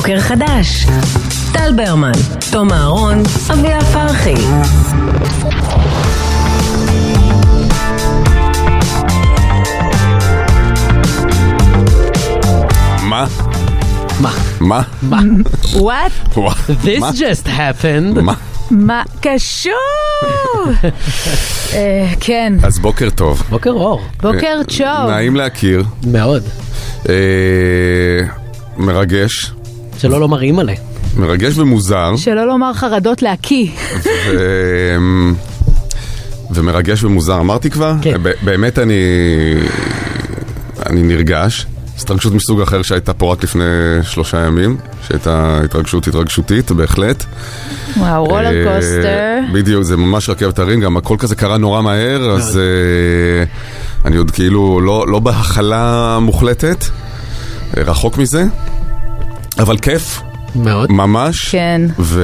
בוקר חדש. טל ברמן, תום אהרון, אביה פרחי. מה? What? This just happened. מה קשור? כן. אז בוקר טוב. בוקר אור. בוקר טוב. נעים להכיר. מאוד. מרגש. שלא לומר אימא'לה. מרגש ומוזר. שלא לומר חרדות להקיא. ומרגש ומוזר. אמרתי כבר? כן. באמת אני נרגש. התרגשות מסוג אחר שהייתה פה רק לפני 3 ימים, שהייתה התרגשותית, בהחלט. וואו, רולר קוסטר. בדיוק, זה ממש רכבת הרים, גם הכל כזה קרה נורא מהר, אז אני עוד כאילו לא בהחלה מוחלטת, רחוק מזה, אבל כיף. מאוד. ממש. כן.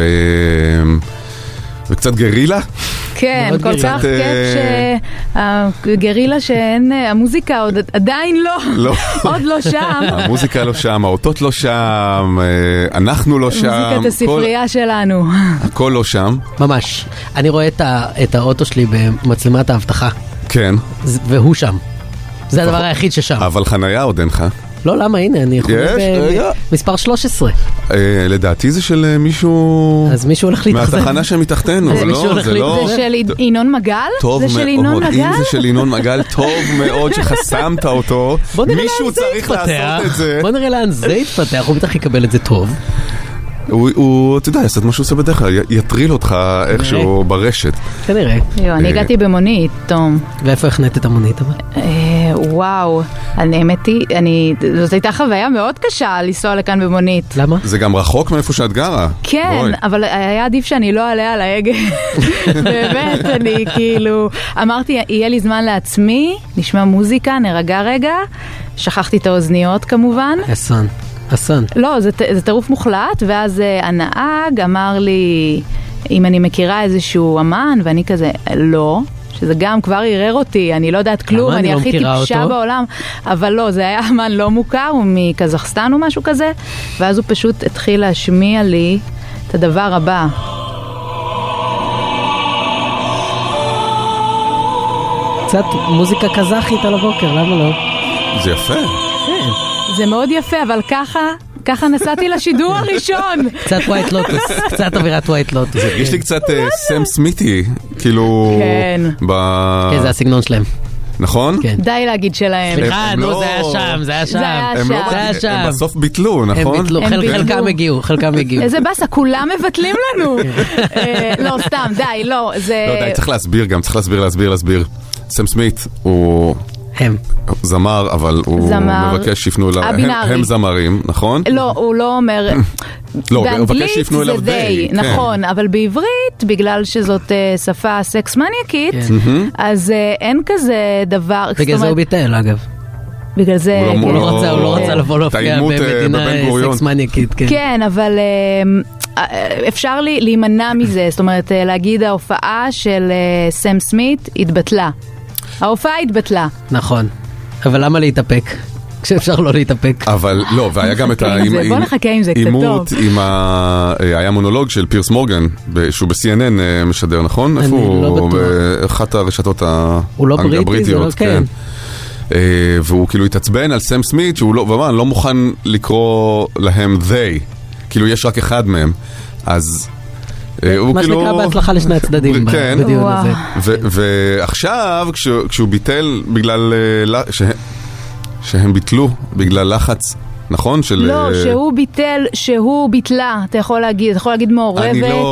וקצת גרילה. כן, מאוד כל גרילה. כך כיף שהגרילה שאין, המוזיקה עדיין לא, עוד לא שם. המוזיקה לא שם, האותות לא שם, אנחנו לא שם. מוזיקת הספרייה שלנו. הכל לא שם. ממש. אני רואה את האוטו שלי במצלמת האבטחה. כן. והוא שם. זה הדבר היחיד ששם. אבל חנייה עוד אינך. לא, למה? הנה, אני יכול מספר 13. לדעתי זה של מישהו... אז מישהו הולך להתחזן. מהתחנה שמתחתנו. זה מישהו הולך זה לא... זה של ינון מגל? טוב זה של מאוד. ינון מגל? אם זה של ינון מגל, טוב מאוד שחסמת אותו. מישהו צריך לעשות את זה. בוא נראה לאן זה יתפתח. הוא בטח יקבל את זה טוב. הוא, אתה יודע, יעשה את מה שהוא עושה בדרך כלל, יטריל אותך איכשהו ברשת. כנראה. אני הגעתי במונית, תום. ואיפה הכנית את המונית? וואו, האמת היא, זאת הייתה חוויה מאוד קשה לנסוע לכאן במונית. למה? זה גם רחוק מאיפה שאת גרה. כן, אבל היה עדיף שאני לא אעלה על ההגה. באמת, אני כאילו, אמרתי, יהיה לי זמן לעצמי, נשמע מוזיקה, נרגע רגע, שכחתי את האוזניות כמובן. אסון. לא, זה טירוף מוחלט, ואז הנהג אמר לי, אם אני מכירה איזשהו אמן, ואני כזה, לא, שזה גם כבר ערער אותי, אני לא יודעת כלום, אני הכי טיפשה בעולם, אבל לא, זה היה אמן לא מוכר, הוא מקזחסטן או משהו כזה, ואז הוא פשוט התחיל להשמיע לי את הדבר הבא. קצת מוזיקה קזחית על הבוקר, למה לא? זה יפה. כן. זה מאוד יפה, אבל ככה נסעתי לשידור הראשון. קצת ווייט לוטוס, קצת אווירת ווייט לוטוס. זה הרגיש לי קצת סם סמיתי, כאילו... כן. כן, זה הסגנון שלהם. נכון? כן. די להגיד שלהם. סליחה, נו, זה היה שם, זה היה שם. הם בסוף ביטלו, נכון? הם ביטלו, חלקם הגיעו. איזה בסה, כולם מבטלים לנו. לא, סתם, די, לא, זה... לא, די, צריך להסביר גם, צריך להסביר. סם סמית הוא... זמר, אבל הוא מבקש שיפנו אליו, הם זמרים, נכון? לא, הוא לא אומר, באנגלית זה they, נכון, אבל בעברית, בגלל שזאת שפה סקס מניאקית, אז אין כזה דבר. בגלל זה הוא ביטל, אגב. בגלל זה... הוא לא רצה לבוא להופיע במדינה סקס מניאקית. כן, אבל... אפשר להימנע מזה, זאת אומרת, להגיד ההופעה של סם סמית התבטלה. ההופעה התבטלה. נכון. אבל למה להתאפק? כשאפשר לא להתאפק. אבל לא, והיה גם את בוא נחכה עם זה קצת טוב. היה מונולוג של פירס מורגן, שהוא ב-CNN משדר, נכון? איפה הוא? באחת הרשתות הבריטיות. כן. והוא כאילו התעצבן על סם סמית, שהוא לא מוכן לקרוא להם they. כאילו יש רק אחד מהם. אז... מה שנקרא בהצלחה לשני הצדדים בדיון הזה. ועכשיו כשהוא ביטל בגלל שהם ביטלו בגלל לחץ, נכון? לא, שהוא ביטלה, אתה יכול להגיד מעורבת.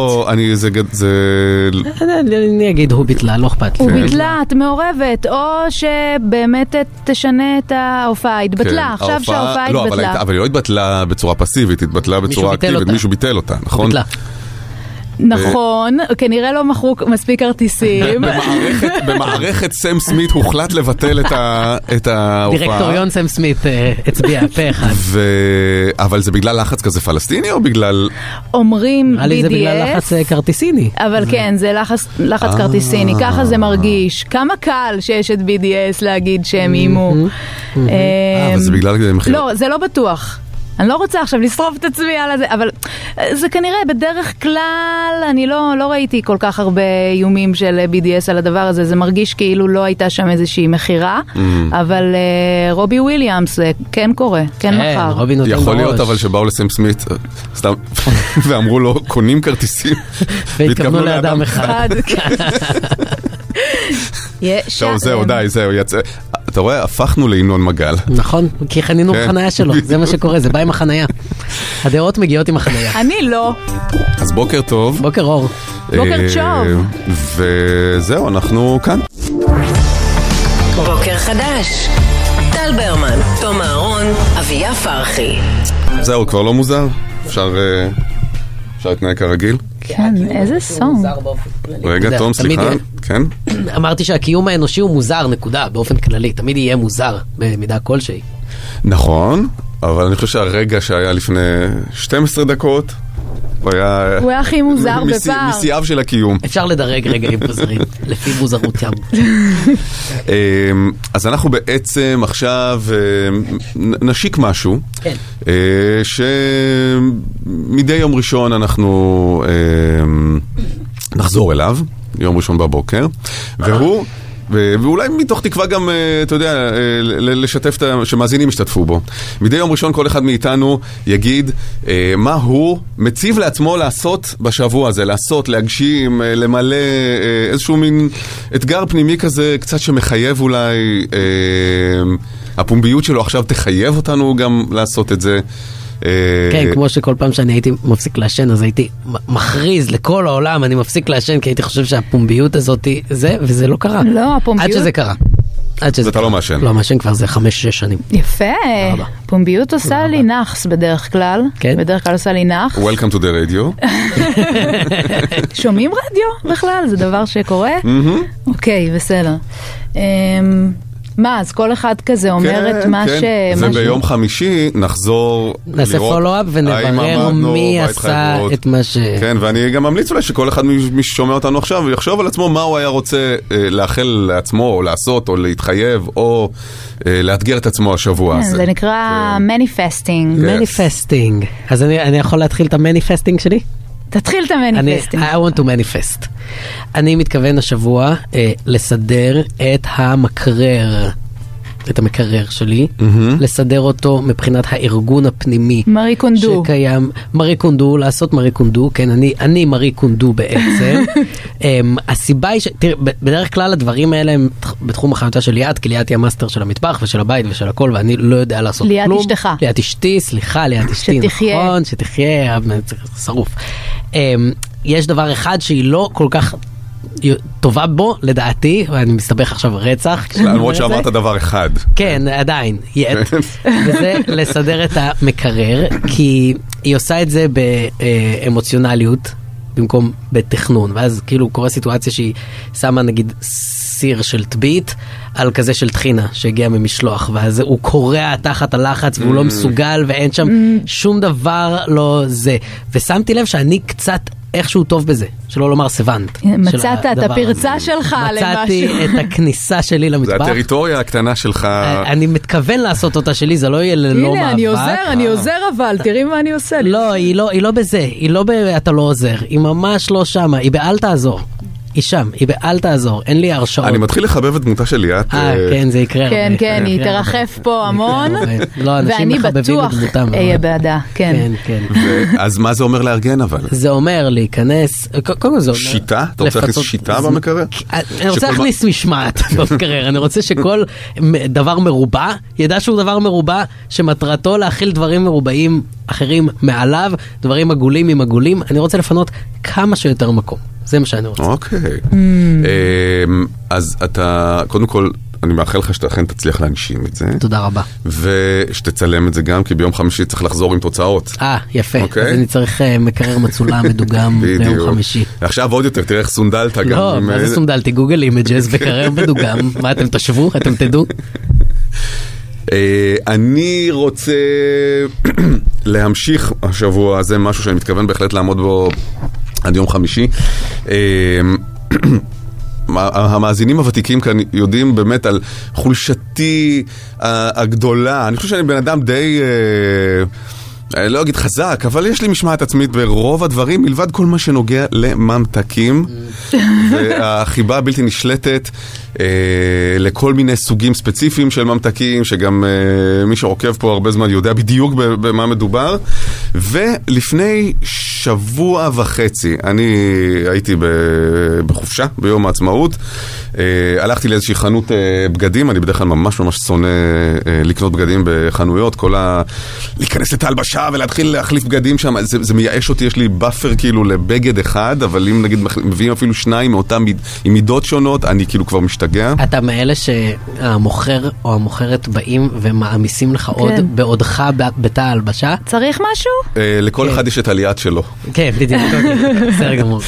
אני אגיד הוא ביטלה, לא אכפת. הוא ביטלה, את מעורבת, או שבאמת תשנה את ההופעה, התבטלה, עכשיו שההופעה התבטלה. אבל היא לא התבטלה בצורה פסיבית, התבטלה בצורה אקטיבית, מישהו ביטל אותה, נכון? ביטלה. נכון, כנראה לא מכרו מספיק כרטיסים. במערכת סם סמית הוחלט לבטל את ההופעה. דירקטוריון סם סמית הצביע פה אחד. אבל זה בגלל לחץ כזה פלסטיני או בגלל... אומרים BDS. זה בגלל לחץ כרטיסיני. אבל כן, זה לחץ כרטיסיני, ככה זה מרגיש. כמה קל שיש את BDS להגיד שהם אימו. אבל זה בגלל מחיר. לא, זה לא בטוח. אני לא רוצה עכשיו לשרוף את עצמי על זה, אבל זה כנראה בדרך כלל, אני לא ראיתי כל כך הרבה איומים של BDS על הדבר הזה, זה מרגיש כאילו לא הייתה שם איזושהי מחירה, אבל רובי וויליאמס כן קורה, כן מחר. יכול להיות אבל שבאו לסם סמית, סתם, ואמרו לו, קונים כרטיסים, והתכוונו לאדם אחד. טוב, זהו, די, זהו, אתה רואה, הפכנו לינון מגל. נכון, כי חנינו בחנייה שלו, זה מה שקורה, זה בא עם החנייה. הדעות מגיעות עם החנייה. אני לא. אז בוקר טוב. בוקר אור. בוקר צ'וב. וזהו, אנחנו כאן. בוקר חדש. טל ברמן, תום אהרון, אביה פרחי. זהו, כבר לא מוזר? אפשר להתנהג כרגיל? כן, איזה סום. רגע, תום, סליחה. כן? אמרתי שהקיום האנושי הוא מוזר, נקודה, באופן כללי. תמיד יהיה מוזר, במידה כלשהי. נכון, אבל אני חושב שהרגע שהיה לפני 12 דקות, הוא היה הכי מוזר בפער. משיאיו של הקיום. אפשר לדרג רגעים מוזרים, לפי מוזרותם. אז אנחנו בעצם עכשיו נשיק משהו, שמדי יום ראשון אנחנו נחזור אליו, יום ראשון בבוקר, ואולי מתוך תקווה גם, אתה יודע, לשתף שמאזינים ישתתפו בו. מדי יום ראשון כל אחד מאיתנו יגיד מה הוא מציב לעצמו לעשות בשבוע הזה, לעשות, להגשים, למלא איזשהו מין אתגר פנימי כזה, קצת שמחייב אולי, הפומביות שלו עכשיו תחייב אותנו גם לעשות את זה. כן, כמו שכל פעם שאני הייתי מפסיק לעשן, אז הייתי מכריז לכל העולם, אני מפסיק לעשן, כי הייתי חושב שהפומביות הזאת זה, וזה לא קרה. לא, הפומביות... עד שזה קרה. ואתה לא מעשן. לא מעשן כבר זה 5-6 שנים. יפה. פומביות עושה לי נחס בדרך כלל. בדרך כלל עושה לי נחס. Welcome to the radio. שומעים רדיו בכלל? זה דבר שקורה? אוקיי, בסדר. מה, אז כל אחד כזה אומר את מה ש... וביום חמישי נחזור נעשה פולו-אפ ונברר מי עשה את מה ש... כן, ואני גם ממליץ אולי שכל אחד מי ששומע אותנו עכשיו יחשוב על עצמו מה הוא היה רוצה לאחל לעצמו, או לעשות, או להתחייב, או לאתגר את עצמו השבוע הזה. זה נקרא מניפסטינג. מניפסטינג. אז אני יכול להתחיל את המניפסטינג שלי? תתחיל את המניפסטינג. I want to manifest. אני מתכוון השבוע לסדר את המקרר שלי, לסדר אותו מבחינת הארגון הפנימי. מארי קונדו. שקיים, מארי קונדו, לעשות מארי קונדו, כן, אני מארי קונדו בעצם. הסיבה היא תראה, בדרך כלל הדברים האלה הם בתחום אחריותה של ליאת, כי ליאת היא המאסטר של המטבח ושל הבית ושל הכל, ואני לא יודע לעשות כלום. ליאת אשתך. ליאת אשתי, סליחה, ליאת אשתי, נכון, שתחיה, שרוף. יש דבר אחד שהיא לא כל כך טובה בו, לדעתי, ואני מסתבך עכשיו רצח. למרות שאמרת דבר אחד. כן, עדיין, וזה לסדר את המקרר, כי היא עושה את זה באמוציונליות, במקום בתכנון, ואז כאילו קורה סיטואציה שהיא שמה נגיד סיר של טבית על כזה של תחינה שהגיע ממשלוח, ואז הוא קורע תחת הלחץ והוא לא מסוגל ואין שם שום דבר לא זה. ושמתי לב שאני קצת איכשהו טוב בזה, שלא לומר סבנט. מצאת את הפרצה שלך למשהו. מצאתי את הכניסה שלי למטבח. זה הטריטוריה הקטנה שלך. אני מתכוון לעשות אותה שלי, זה לא יהיה ללא מאבק. הנה, אני עוזר אבל, תראי מה אני עושה. לא, היא לא בזה, היא לא אתה לא עוזר, היא ממש לא שמה, היא באל תעזור. היא שם, היא באל תעזור, אין לי הרשאות. אני מתחיל לחבב את דמותה של ליאת. כן, זה יקרה. כן, כן, היא תרחף פה המון, ואני בטוח אהיה בעדה. כן, כן. אז מה זה אומר לארגן אבל? זה אומר להיכנס, קודם כל זה אומר... שיטה? אתה רוצה להכניס שיטה במקרר? אני רוצה להכניס משמעת במקרר, אני רוצה שכל דבר מרובע, ידע שהוא דבר מרובע, שמטרתו להכיל דברים מרובעים אחרים מעליו, דברים עגולים עם עגולים, אני רוצה לפנות כמה שיותר מקום. זה מה שאני רוצה. אוקיי. אז אתה, קודם כל, אני מאחל לך שאתה אכן תצליח להגשים את זה. תודה רבה. ושתצלם את זה גם, כי ביום חמישי צריך לחזור עם תוצאות. יפה. אז אני צריך מקרר מצולם מדוגם ביום חמישי. עכשיו עוד יותר, תראה איך סונדלת גם. לא, מה זה סונדלתי? גוגל אימג'ס מקרר מדוגם. מה אתם תשבו? אתם תדעו? אני רוצה להמשיך השבוע הזה, משהו שאני מתכוון בהחלט לעמוד בו עד יום חמישי. המאזינים הוותיקים כאן יודעים באמת על חולשתי הגדולה. אני חושב שאני בן אדם לא אגיד חזק, אבל יש לי משמעת עצמית ברוב הדברים, מלבד כל מה שנוגע לממתקים, והחיבה הבלתי נשלטת לכל מיני סוגים ספציפיים של ממתקים, שגם מי שעוקב פה הרבה זמן יודע בדיוק במה מדובר. ולפני שבוע וחצי, אני הייתי בחופשה ביום העצמאות, הלכתי לאיזושהי חנות בגדים, אני בדרך כלל ממש שונא לקנות בגדים בחנויות, להיכנס לתלבשה ולהתחיל להחליף בגדים שם, זה מייאש אותי, יש לי באפר כאילו לבגד אחד, אבל אם נגיד מביאים אפילו שניים מאותם עם מידות שונות, אני כאילו כבר משתגע. אתה מאלה שהמוכר או המוכרת באים ומעמיסים לך עוד בעודך בתא ההלבשה? צריך משהו? לכל אחד יש את עליית שלו. כן, בדיוק, בסדר גמור.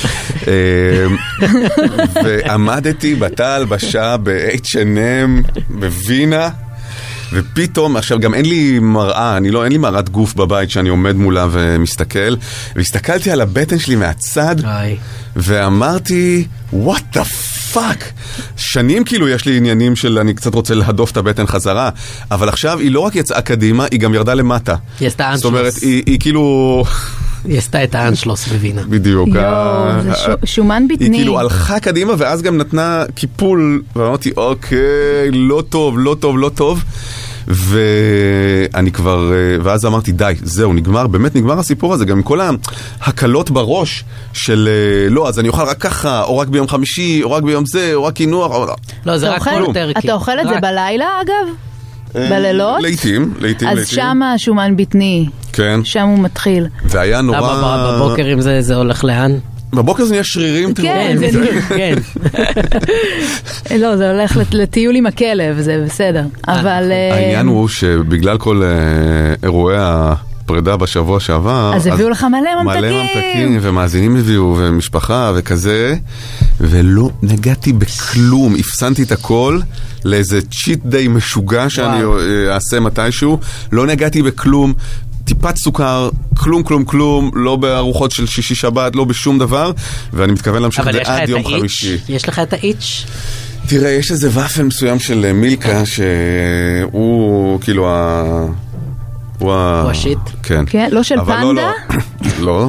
ועמדתי בתא ההלבשה ב-H&M בווינה, ופתאום, עכשיו גם אין לי מראה, אין לי מראת גוף בבית שאני עומד מולה ומסתכל, והסתכלתי על הבטן שלי מהצד, ואמרתי, what the fuck? שנים כאילו יש לי עניינים של אני קצת רוצה להדוף את הבטן חזרה, אבל עכשיו היא לא רק יצאה קדימה, היא גם ירדה למטה. היא עשתה אנשלוס. זאת אומרת, היא כאילו... היא עשתה את האנשלוס בווינה. בדיוק. יואו, זה שומן בטני. היא כאילו הלכה קדימה, ואז גם נתנה קיפול, ואמרתי, אוקיי, לא טוב, לא טוב, לא טוב. ואני כבר, ואז אמרתי, די, זהו, נגמר, באמת נגמר הסיפור הזה, גם עם כל ההקלות בראש של, לא, אז אני אוכל רק ככה, או רק ביום חמישי, או רק ביום זה, או רק כינוח, או... לא, זה רק כל טרקי. אתה אוכל את זה בלילה, אגב? בלילות? לעתים. אז שם השומן בטני. כן. שם הוא מתחיל. והיה נורא... בבוקר אם זה הולך לאן? בבוקר זה נהיה שרירים. כן, כן. לא, זה הולך לטיול עם הכלב, זה בסדר. אבל... העניין הוא שבגלל כל אירועי הפרידה בשבוע שעבר... אז הביאו לך מלא ממתקים. מלא ממתקים, ומאזינים הביאו, ומשפחה וכזה, ולא נגעתי בכלום. הפסנתי את הכל לאיזה צ'יט דיי משוגע שאני אעשה מתישהו. לא נגעתי בכלום. טיפת סוכר, כלום, לא בארוחות של שישי שבת, לא בשום דבר, ואני מתכוון להמשיך את זה עד יום חמישי. יש לך את האיץ'? תראה, יש איזה ופל מסוים של מילקה, שהוא כאילו הוא השיט? כן. כן, לא של פנדה? לא.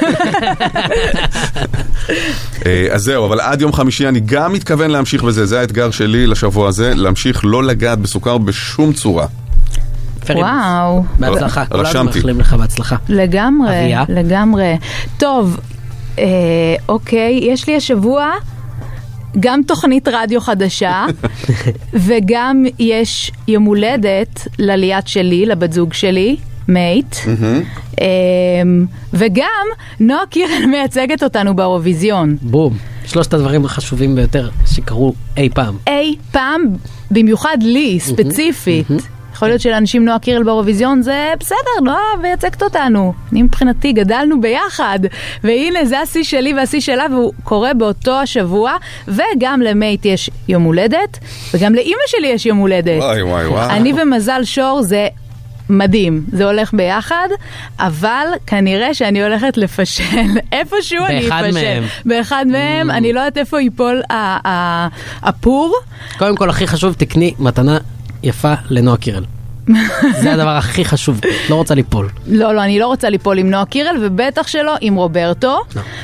אז זהו, אבל עד יום חמישי אני גם מתכוון להמשיך בזה, זה האתגר שלי לשבוע הזה, להמשיך לא לגעת בסוכר בשום צורה. וואו. בהצלחה, כולנו מאחלים לך בהצלחה. לגמרי. טוב, אוקיי, יש לי השבוע גם תוכנית רדיו חדשה, וגם יש יום הולדת לליאת שלי, לבת זוג שלי, מייט, וגם נועה קירל מייצגת אותנו באירוויזיון. בום. שלושת הדברים החשובים ביותר שקרו אי פעם. אי פעם, במיוחד לי, ספציפית. יכול להיות שלאנשים נועה קירל באירוויזיון זה בסדר, נועה מייצגת אותנו. אני מבחינתי גדלנו ביחד, והנה זה השיא שלי והשיא שלה, והוא קורה באותו השבוע, וגם למייט יש יום הולדת, וגם לאמא שלי יש יום הולדת. וואי. אני ומזל שור זה מדהים, זה הולך ביחד, אבל כנראה שאני הולכת לפשל איפשהו, אני אפשל. באחד מהם, אני לא יודעת איפה ייפול הפור. קודם כל, הכי חשוב, תקני מתנה יפה לנועה קירל. זה הדבר הכי חשוב, לא רוצה ליפול. לא, אני לא רוצה ליפול עם נועה קירל, ובטח שלא עם רוברטו.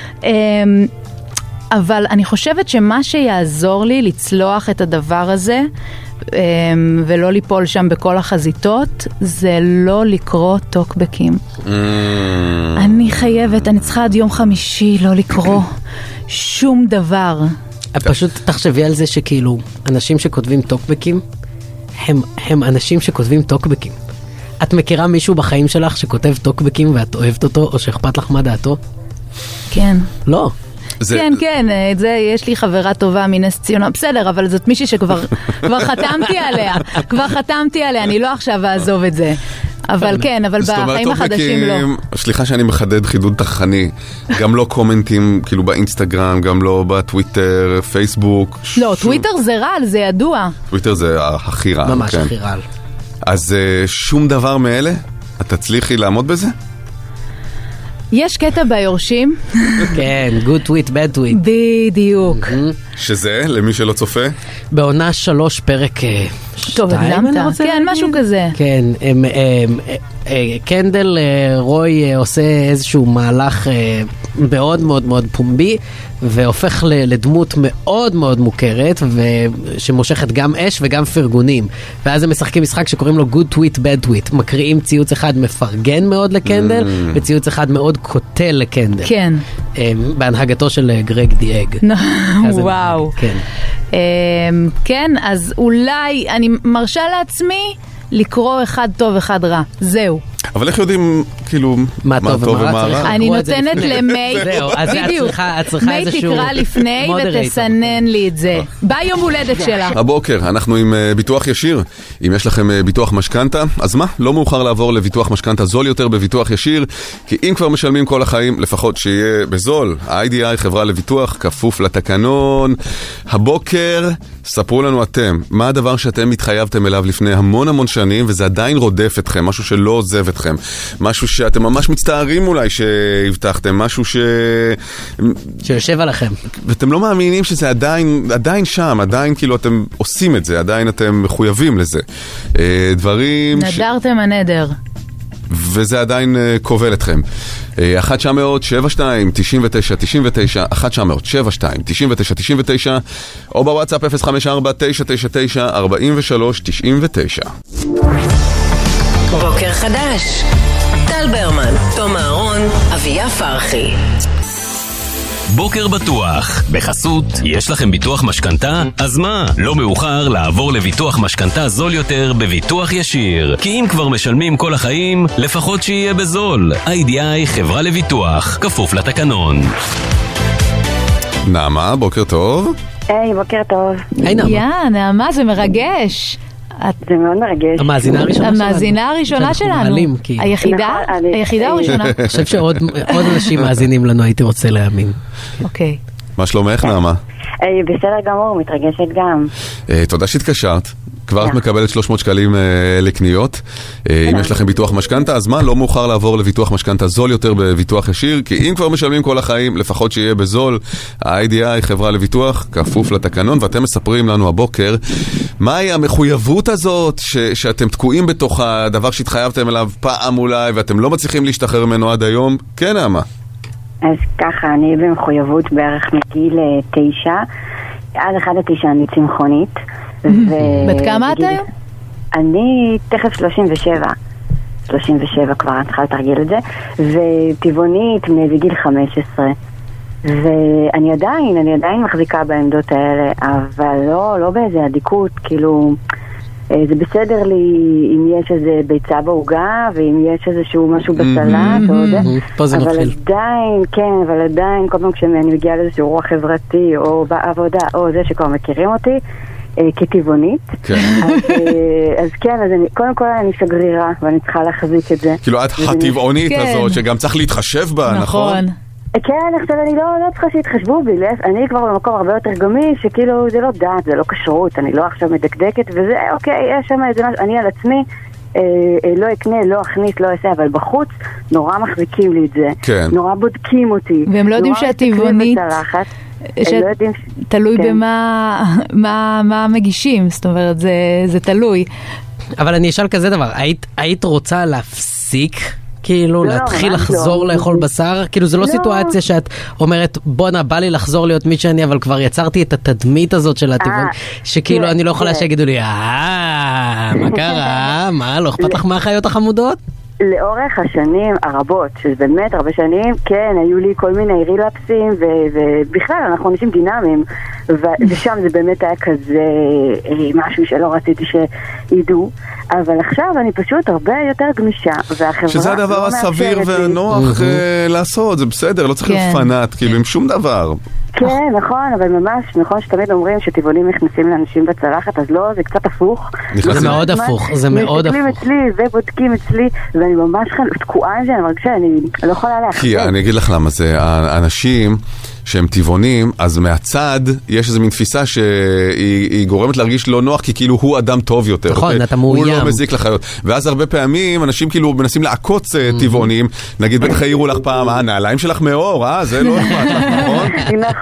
אבל אני חושבת שמה שיעזור לי לצלוח את הדבר הזה, ולא ליפול שם בכל החזיתות, זה לא לקרוא טוקבקים. אני חייבת, אני צריכה עד יום חמישי לא לקרוא שום דבר. פשוט תחשבי על זה שכאילו, אנשים שכותבים טוקבקים, הם אנשים שכותבים טוקבקים. את מכירה מישהו בחיים שלך שכותב טוקבקים ואת אוהבת אותו, או שאכפת לך מה דעתו? כן. לא. כן, זה יש לי חברה טובה מנס ציונה, בסדר, אבל זאת מישהי שכבר חתמתי עליה, אני לא עכשיו אעזוב את זה. אבל כן, אבל בחיים החדשים לא. סליחה שאני מחדד חידוד תחני, גם לא קומנטים כאילו באינסטגרם, גם לא בטוויטר, פייסבוק. לא, טוויטר זה רעל, זה ידוע. טוויטר זה הכי רעל. ממש הכי רעל. אז שום דבר מאלה? את תצליחי לעמוד בזה? יש קטע ביורשים. כן, good tweet, bad tweet. בדיוק. שזה, למי שלא צופה? בעונה 3 פרק 2. טוב, הקדמת. כן, משהו כזה. כן, קנדל רוי עושה איזשהו מהלך מאוד מאוד מאוד פומבי, והופך לדמות מאוד מאוד מוכרת, שמושכת גם אש וגם פרגונים. ואז הם משחקים משחק שקוראים לו Good Tweet, Bad Tweet. מקריאים ציוץ אחד מפרגן מאוד לקנדל, וציוץ אחד מאוד קוטל לקנדל. כן. בהנהגתו של גרג דיאג. וואו. כן. כן, אז אולי אני מרשה לעצמי לקרוא אחד טוב אחד רע. זהו. אבל איך יודעים, כאילו, מה טוב ומה רע? אני נותנת למי, בדיוק, מי תקרא לפני ותסנן לי את זה. ביום הולדת שלה. הבוקר, אנחנו עם ביטוח ישיר. אם יש לכם ביטוח משכנתה, אז מה? לא מאוחר לעבור לביטוח משכנתה זול יותר בביטוח ישיר, כי אם כבר משלמים כל החיים, לפחות שיהיה בזול. ה-IDI חברה לביטוח, כפוף לתקנון. הבוקר, ספרו לנו אתם, מה הדבר שאתם התחייבתם אליו לפני המון שנים, וזה עדיין רודף אתכם, משהו שלא עוזב אתכם, משהו שאתם ממש מצטערים אולי שהבטחתם, משהו שיושב עליכם. ואתם לא מאמינים שזה עדיין שם, עדיין כאילו אתם עושים את זה, עדיין אתם מחויבים לזה. דברים... נדרתם הנדר. וזה עדיין כובל אתכם. 1-900-72-99-99 1-900-72-99-99 או בוואטסאפ 054-999-4399. בוקר חדש. טל ברמן, תום אהרון, אביה פרחי. בוקר בטוח. בחסות, יש לכם ביטוח משכנתה? אז מה? לא מאוחר לעבור לביטוח משכנתה זול יותר בביטוח ישיר. כי אם כבר משלמים כל החיים, לפחות שיהיה בזול. IDI חברה לביטוח, כפוף לתקנון. נעמה, בוקר טוב. היי, בוקר טוב. היי נעמה. נעמה, זה מרגש. זה מאוד מרגש. המאזינה הראשונה שלנו. היחידה או ראשונה? אני חושב שעוד אנשים מאזינים לנו, הייתי רוצה להאמין. אוקיי. מה שלומך, נעמה? בסדר גמור, מתרגשת גם. תודה שהתקשרת. כבר את מקבלת 300 שקלים לקניות. אם יש לכם ביטוח משכנתה, אז מה? לא מאוחר לעבור לביטוח משכנתה זול יותר בביטוח ישיר, כי אם כבר משלמים כל החיים, לפחות שיהיה בזול. ה-IDI חברה לביטוח, כפוף לתקנון, ואתם מספרים לנו הבוקר, מהי המחויבות הזאת שאתם תקועים בתוך הדבר שהתחייבתם אליו פעם אולי, ואתם לא מצליחים להשתחרר ממנו עד היום? כן, נעמה. אז ככה, אני במחויבות בערך מגיל 9, עד 1-9 אני צמחונית. בת כמה את היום? אני תכף 37 כבר, אני צריכה לתרגיל את זה, וטבעונית בגיל 15. ואני עדיין מחזיקה בעמדות האלה, אבל לא באיזה עדיקות, כאילו, זה בסדר לי אם יש איזה ביצה בעוגה, ואם יש איזשהו משהו בסלט, אבל עדיין, כל פעם כשאני מגיעה לאיזשהו רוח חברתי, או בעבודה, או זה שכבר מכירים אותי, כטבעונית. אז כן, קודם כל אני שגרירה, ואני צריכה להחזיק את זה. כאילו את הטבעונית הזאת, שגם צריך להתחשב בה, נכון? כן, עכשיו אני לא צריכה שיתחשבו בי, אני כבר במקום הרבה יותר גמיש, שכאילו זה לא דת, זה לא כשרות, אני לא עכשיו מדקדקת, וזה, אוקיי, יש שם איזה משהו, אני על עצמי, לא אקנה, לא אכניס, לא אעשה, אבל בחוץ נורא מחזיקים לי את זה, נורא בודקים אותי. והם לא יודעים שהטבעונית, תלוי במה מגישים, זאת אומרת, זה תלוי. אבל אני אשאל כזה דבר, היית רוצה להפסיק? כאילו להתחיל לחזור לאכול בשר? כאילו זה לא סיטואציה שאת אומרת בונה בא לי לחזור להיות מי שאני, אבל כבר יצרתי את התדמית הזאת של הטבעון, שכאילו אני לא יכולה שיגידו לי מה קרה? מה? לא אכפת לך מהחיות החמודות? לאורך השנים הרבות, שזה באמת הרבה שנים, כן, היו לי כל מיני רילפסים, ובכלל אנחנו אנשים דינמיים, ושם זה באמת היה כזה משהו שלא רציתי שידעו, אבל עכשיו אני פשוט הרבה יותר גמישה, שזה הדבר הסביר והנוח לעשות, זה בסדר, לא צריך להיות פנאט, כאילו עם שום דבר. כן, נכון, אבל ממש, נכון שתמיד אומרים שטבעונים נכנסים לאנשים בצלחת, אז לא, זה קצת הפוך. זה מאוד הפוך, זה מאוד הפוך. מסתכלים אצלי ובודקים אצלי, ואני ממש תקועה על זה, אני מרגישה, אני לא יכולה להחזיק. כי אני אגיד לך למה, זה האנשים שהם טבעונים, אז מהצד יש איזו מין תפיסה שהיא גורמת להרגיש לא נוח, כי כאילו הוא אדם טוב יותר. נכון, אתה מאוים. הוא לא מזיק לחיות. ואז הרבה פעמים אנשים כאילו מנסים לעקוץ טבעונים, נגיד בטח העירו לך פעם, נעליים שלך מאור, זה לא אכפת לך, נכון?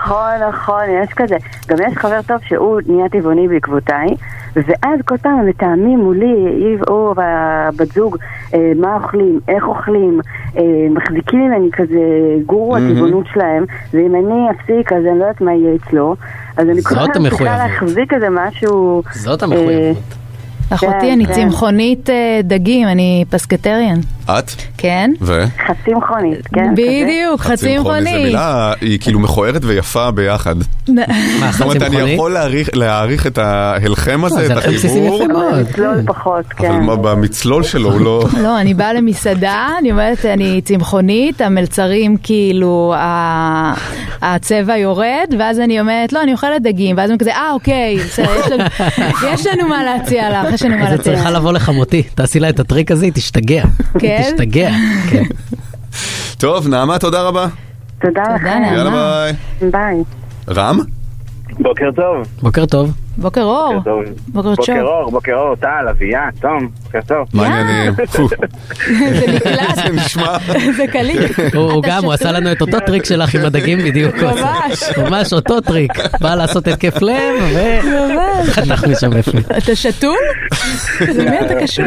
נכון, יש כזה. גם יש חבר טוב שהוא נהיה טבעוני בעקבותיי, ואז כל פעם הם מתאמים מולי, הוא והבת זוג, מה אוכלים, איך אוכלים, מחזיקים ממני כזה גורו הטבעונות שלהם, ואם אני אפסיק אז אני לא יודעת מה יהיה אצלו, אז אני כל פעם צריכה להחזיק כזה משהו... זאת המחויבות. אחותי, אני צמחונית דגים, אני פסקטריאן. את? כן. חצי מכונית, כן. בדיוק, חצי מכונית. זו מילה, היא כאילו מכוערת ויפה ביחד. מה, חצי מכונית? אני יכול להעריך את ההלחם הזה, את החיבור. במצלול פחות, כן. אבל במצלול שלו הוא לא... לא, אני באה למסעדה, אני אומרת, אני צמחונית, המלצרים כאילו, הצבע יורד, ואז אני אומרת, לא, אני אוכלת דגים, ואז אני כזה, אוקיי, יש לנו מה להציע לך, יש לנו מה להציע. זה צריכה לבוא לחמותי, תעשי לה את הטריק הזה, תשתגע. כן? תשתגע, כן. טוב, נעמה, תודה רבה. תודה לכם. יאללה ביי. ביי. רם? בוקר טוב. בוקר טוב. בוקר אור. בוקר אור, טל, אביה, תום, בוקר טוב. מה העניינים? זה נקלט. זה נשמע. זה קליט. הוא גם, הוא עשה לנו את אותו טריק שלך עם הדגים בדיוק. ממש אותו טריק. בא לעשות התקף לב וחתך משם בפנים. אתה שתול? למי אתה קשור?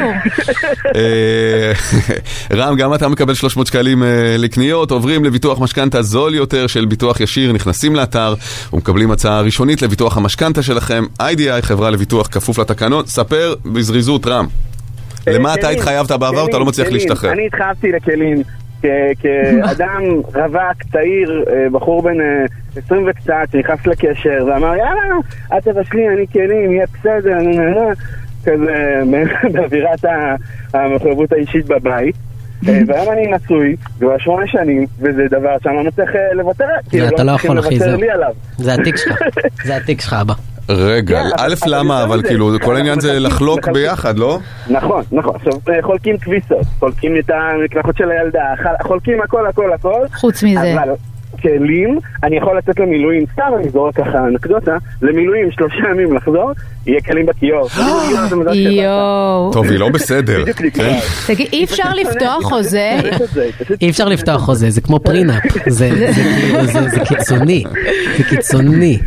רם, גם אתה מקבל 300 שקלים לקניות, עוברים לביטוח משכנתה זול יותר של ביטוח ישיר, נכנסים לאתר ומקבלים הצעה ראשונית לביטוח המשכנתה שלכם. IDI, חברה לביטוח כפוף לתקנון. ספר בזריזות, רם. למה אתה התחייבת בעבר, אתה לא מצליח להשתחרר? אני התחייבתי לכלים. כאדם רווק, צעיר, בחור בן 20 וקצת, שנכנס לקשר, ואמר, יאללה, את תבשלי, אני כלים, יהיה בסדר, כזה, באווירת המחויבות האישית בבית. והיום אני נשוי, כבר 8 שנים, וזה דבר שאני לא מצליח לוותר, אתה לא יכול, אחי, זה התיק שלך, זה התיק שלך, אבא. רגע, א' למה, אבל כאילו, כל העניין זה לחלוק ביחד, לא? נכון. עכשיו, חולקים כביסות, חולקים את המקלחות של הילדה, חולקים הכל. חוץ מזה. אבל כלים, אני יכול לצאת למילואים, סתם אני זורק ככה אנקדוטה, למילואים 3 ימים לחזור, יהיה כלים בכיור. טוב, היא לא בסדר. תגיד, אי אפשר לפתוח חוזה? אי אפשר לפתוח חוזה, זה כמו פרינה. זה קיצוני. זה קיצוני.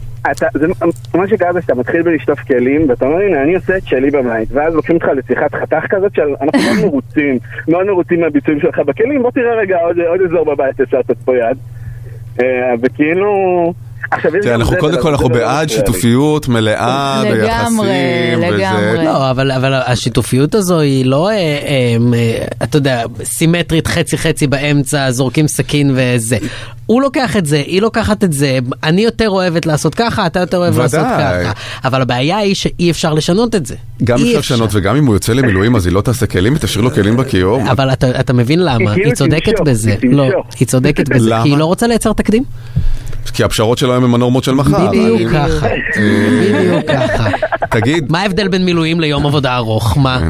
מה שקרה זה שאתה מתחיל בלשטוף כלים ואתה אומר, הנה, אני עושה את שלי בבית, ואז לוקחים אותך לשיחת חתך כזאת של אנחנו מאוד מרוצים מהביצועים שלך בכלים, בוא תראה רגע עוד אזור בבית אפשר לתת פה יד, וכאילו אנחנו קודם כל אנחנו בעד שיתופיות מלאה ביחסים. לגמרי. לא, אבל השיתופיות הזו היא לא, אתה יודע, סימטרית חצי באמצע, זורקים סכין וזה. הוא לוקח את זה, היא לוקחת את זה, אני יותר אוהבת לעשות ככה, אתה יותר אוהב לעשות ככה. אבל הבעיה היא שאי אפשר לשנות את זה. גם אפשר לשנות, וגם אם הוא יוצא למילואים, אז היא לא תעשה כלים, היא תשאיר לו כלים בכיור. אבל אתה מבין למה? היא צודקת בזה. לא, היא צודקת בזה, כי היא לא רוצה לייצר תקדים. כי הפשרות שלהם הם הנורמות של מחר. בדיוק ככה. בדיוק ככה. תגיד, מה ההבדל בין מילואים ליום עבודה ארוך? מה?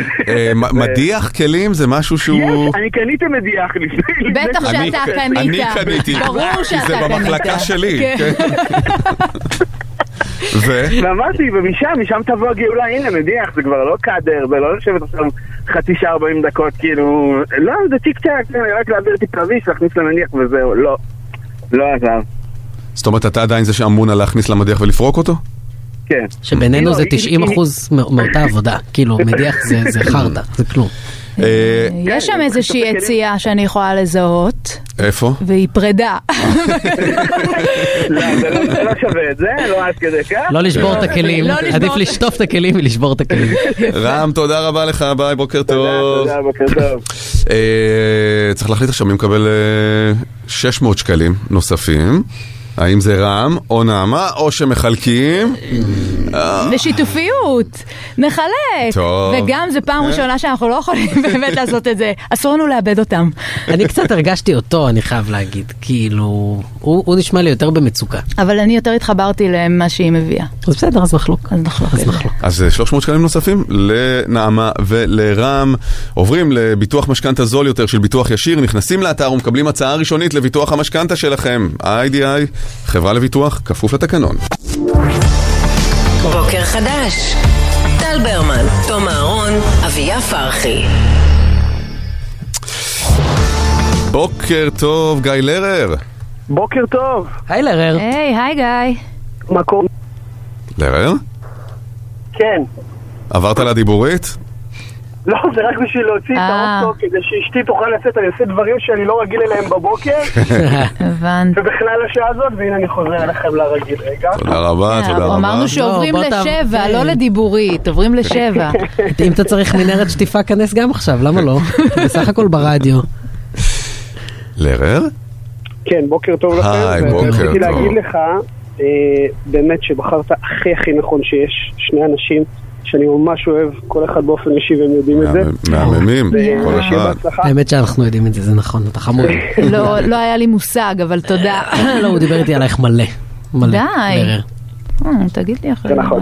מדיח כלים זה משהו שהוא... אני קניתי מדיח לפני... בטח שאתה קנית. אני קניתי. ברור שאתה קנית. כי זה במחלקה שלי. ואמרתי, ומשם תבוא הגאולה, הנה מדיח, זה כבר לא קאדר, ולא לשבת עכשיו חצי שעה 40 דקות, כאילו... לא, זה צ'יק צ'ק, רק להעביר תפלביש, להכניס למניח וזהו, לא. לא עזר. זאת אומרת, אתה עדיין זה שאמון על להכניס למדיח ולפרוק אותו? כן. שבינינו זה 90% מאותה עבודה. כאילו, מדיח זה חרדה, זה כלום. יש שם איזושהי יציאה שאני יכולה לזהות. איפה? והיא פרידה. לא, זה לא שווה את זה, לא עד כדי כך. לא לשבור את הכלים, עדיף לשטוף את הכלים ולשבור את הכלים. רם, תודה רבה לך, ביי, בוקר טוב. תודה, בוקר טוב. צריך להחליט עכשיו מי מקבל 600 שקלים נוספים. האם זה רם או נעמה או שמחלקים? בשיתופיות, נחלק. וגם זה פעם ראשונה שאנחנו לא יכולים באמת לעשות את זה. אסור לנו לאבד אותם. אני קצת הרגשתי אותו, אני חייב להגיד. כאילו, הוא נשמע לי יותר במצוקה. אבל אני יותר התחברתי למה שהיא מביאה. אז בסדר, אז מחלוק. אז 300 שקלים נוספים לנעמה ולרם. עוברים לביטוח משכנתה זול יותר של ביטוח ישיר, נכנסים לאתר ומקבלים הצעה ראשונית לביטוח המשכנתה שלכם. IDI, חברה לביטוח כפוף לתקנון. בוקר חדש. טל ברמן, תום אהרון, אביה פרחי. בוקר טוב, גיא לרר. בוקר טוב. היי לרר. היי גיא. מה קורה? לרר? כן. עברת לדיבורית? לא, זה רק בשביל להוציא את האוטו, כדי שאשתי תוכל לצאת, אני עושה דברים שאני לא רגיל אליהם בבוקר. הבנתי. ובכלל השעה הזאת, והנה אני חוזר אליכם לרגיל רגע. תודה רבה, תודה רבה. אמרנו שעוברים לשבע, לא לדיבורית, עוברים לשבע. אם אתה צריך מנהרת שטיפה, כנס גם עכשיו, למה לא? בסך הכל ברדיו. לרר? כן, בוקר טוב לכם. היי, בוקר טוב. רציתי להגיד לך, באמת שבחרת הכי נכון שיש, שני אנשים שאני ממש אוהב, כל אחד באופן אישי והם יודעים את זה. מהממים, כל אחד. האמת שאנחנו יודעים את זה, זה נכון, אתה חמוד. לא היה לי מושג, אבל תודה. לא, הוא דיבר איתי עלייך מלא. די. תגיד לי אחרי. זה נכון.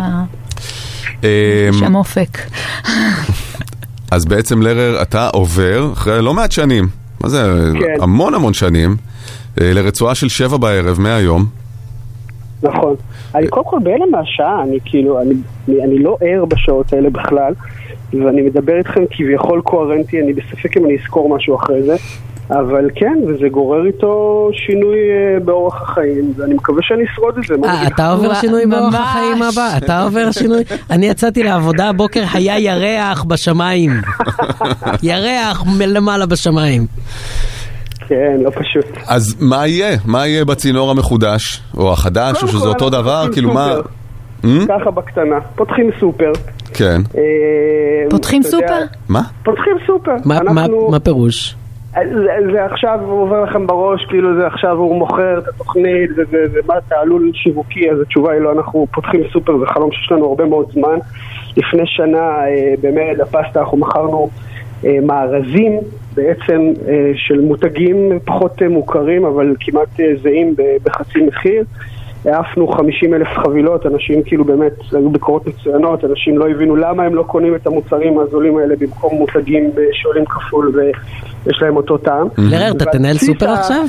שם אופק. אז בעצם לרר, אתה עובר אחרי לא מעט שנים, מה זה? המון שנים, לרצועה של 7 בערב מהיום. נכון. אני קודם כל בהלם מהשעה, אני לא ער בשעות האלה בכלל, ואני מדבר איתכם כביכול קוהרנטי, אני בספק אם אני אזכור משהו אחרי זה, אבל כן, וזה גורר איתו שינוי באורח החיים, ואני מקווה שאני אשרוד את זה. אתה עובר שינוי באורח החיים הבא? אתה עובר שינוי? אני יצאתי לעבודה, הבוקר היה ירח בשמיים. ירח למעלה בשמיים. כן, לא פשוט. אז מה יהיה? מה יהיה בצינור המחודש? או החדש? או שזה אותו דבר? כאילו מה? ככה בקטנה. פותחים סופר. כן. פותחים סופר? מה? פותחים סופר. מה פירוש? זה עכשיו עובר לכם בראש, כאילו זה עכשיו הוא מוכר את התוכנית, ומה תעלול שיווקי, אז התשובה היא לא, אנחנו פותחים סופר, זה חלום שיש לנו הרבה מאוד זמן. לפני שנה במרד הפסטה אנחנו מכרנו מארזים בעצם של מותגים פחות מוכרים, אבל כמעט זהים בחצי מחיר. העפנו 50,000 חבילות, אנשים כאילו באמת היו ביקורות מצוינות, אנשים לא הבינו למה הם לא קונים את המוצרים הזולים האלה במקום מותגים שעולים כפול ויש להם אותו טעם. לרר, אתה תנהל סופר עכשיו?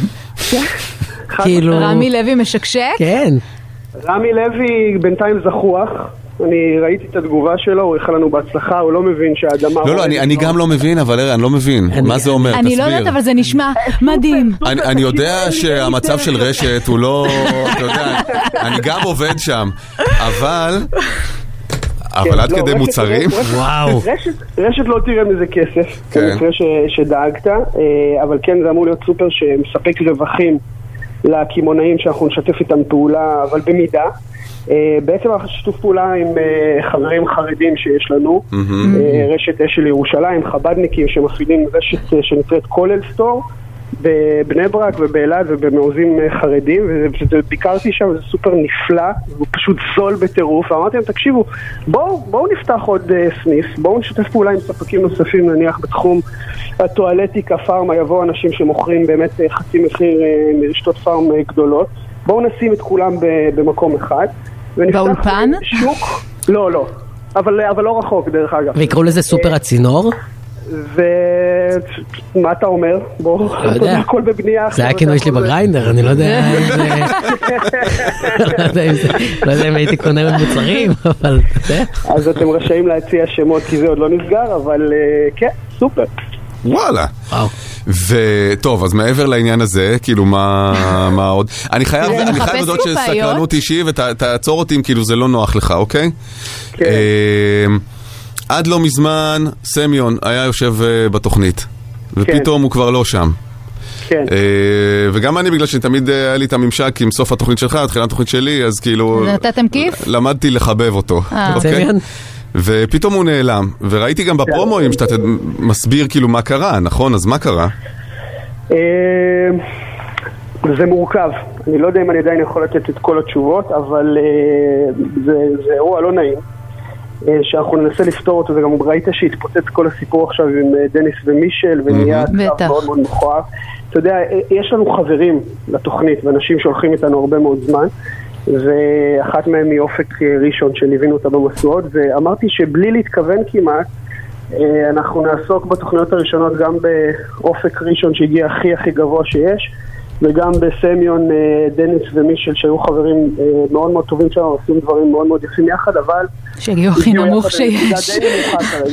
רמי לוי משקשק? כן. רמי לוי בינתיים זכוח. אני ראיתי את התגובה שלו, הוא יחל לנו בהצלחה, הוא לא מבין שהאדמה... לא, אני גם לא מבין, אבל אני לא מבין. מה זה אומר? אני לא יודעת, אבל זה נשמע מדהים. אני יודע שהמצב של רשת הוא לא... אתה יודע, אני גם עובד שם, אבל עד כדי מוצרים? וואו. רשת לא תראה מזה כסף, כנראה שדאגת, אבל כן, זה אמור להיות סופר שמספק רווחים לכימונאים שאנחנו נשתף איתם פעולה, אבל במידה. בעצם אנחנו שיתוף פעולה עם חברים חרדים שיש לנו, רשת אשל ירושלים, חבדניקים שמפעילים רשת שנקראת כולל סטור בבני ברק ובאלעד ובמעוזים חרדים, וביקרתי שם, זה סופר נפלא, הוא פשוט זול בטירוף, ואמרתי להם, תקשיבו, בואו נפתח עוד סניף, בואו נשתף פעולה עם ספקים נוספים, נניח בתחום הטואלטיקה, פארמה, יבואו אנשים שמוכרים באמת חצי מחיר מרשתות פארם גדולות, בואו נשים את כולם במקום אחד. באולפן? שוק? לא. אבל לא רחוק, דרך אגב. ויקראו לזה סופר הצינור? ומה אתה אומר? בואו, הכל בבנייה. זה היה כינוי שלי בגריינדר, אני לא יודע לא יודע אם הייתי קונה מוצרים, אבל... אז אתם רשאים להציע שמות, כי זה עוד לא נסגר, אבל כן, סופר. וואלה. וטוב, אז מעבר לעניין הזה, כאילו מה עוד? אני חייב לדעות שסקרנות אישי, ותעצור אותי אם כאילו זה לא נוח לך, אוקיי? כן. עד לא מזמן סמיון היה יושב בתוכנית, ופתאום הוא כבר לא שם. כן. וגם אני, בגלל שתמיד היה לי את הממשק עם סוף התוכנית שלך, התחילת התוכנית שלי, אז כאילו... נתתם כיף? למדתי לחבב אותו. סמיון? ופתאום הוא נעלם, וראיתי גם בפרומואים שאתה מסביר כאילו מה קרה, נכון? אז מה קרה? זה מורכב, אני לא יודע אם אני עדיין יכול לתת את כל התשובות, אבל זה אירוע לא נעים, שאנחנו ננסה לפתור אותו, וגם ראית שהתפוצץ כל הסיפור עכשיו עם דניס ומישל, ונהיה צו מאוד מאוד מכוער. אתה יודע, יש לנו חברים לתוכנית, ואנשים שהולכים איתנו הרבה מאוד זמן, ואחת מהם היא אופק ראשון שליווינו אותה במסועות, ואמרתי שבלי להתכוון כמעט, אנחנו נעסוק בתוכניות הראשונות גם באופק ראשון שהגיע הכי גבוה שיש, וגם בסמיון, דניס ומישל שהיו חברים מאוד מאוד טובים שם, עושים דברים מאוד מאוד יפים יחד, אבל... שהגיעו הכי נמוך שיש.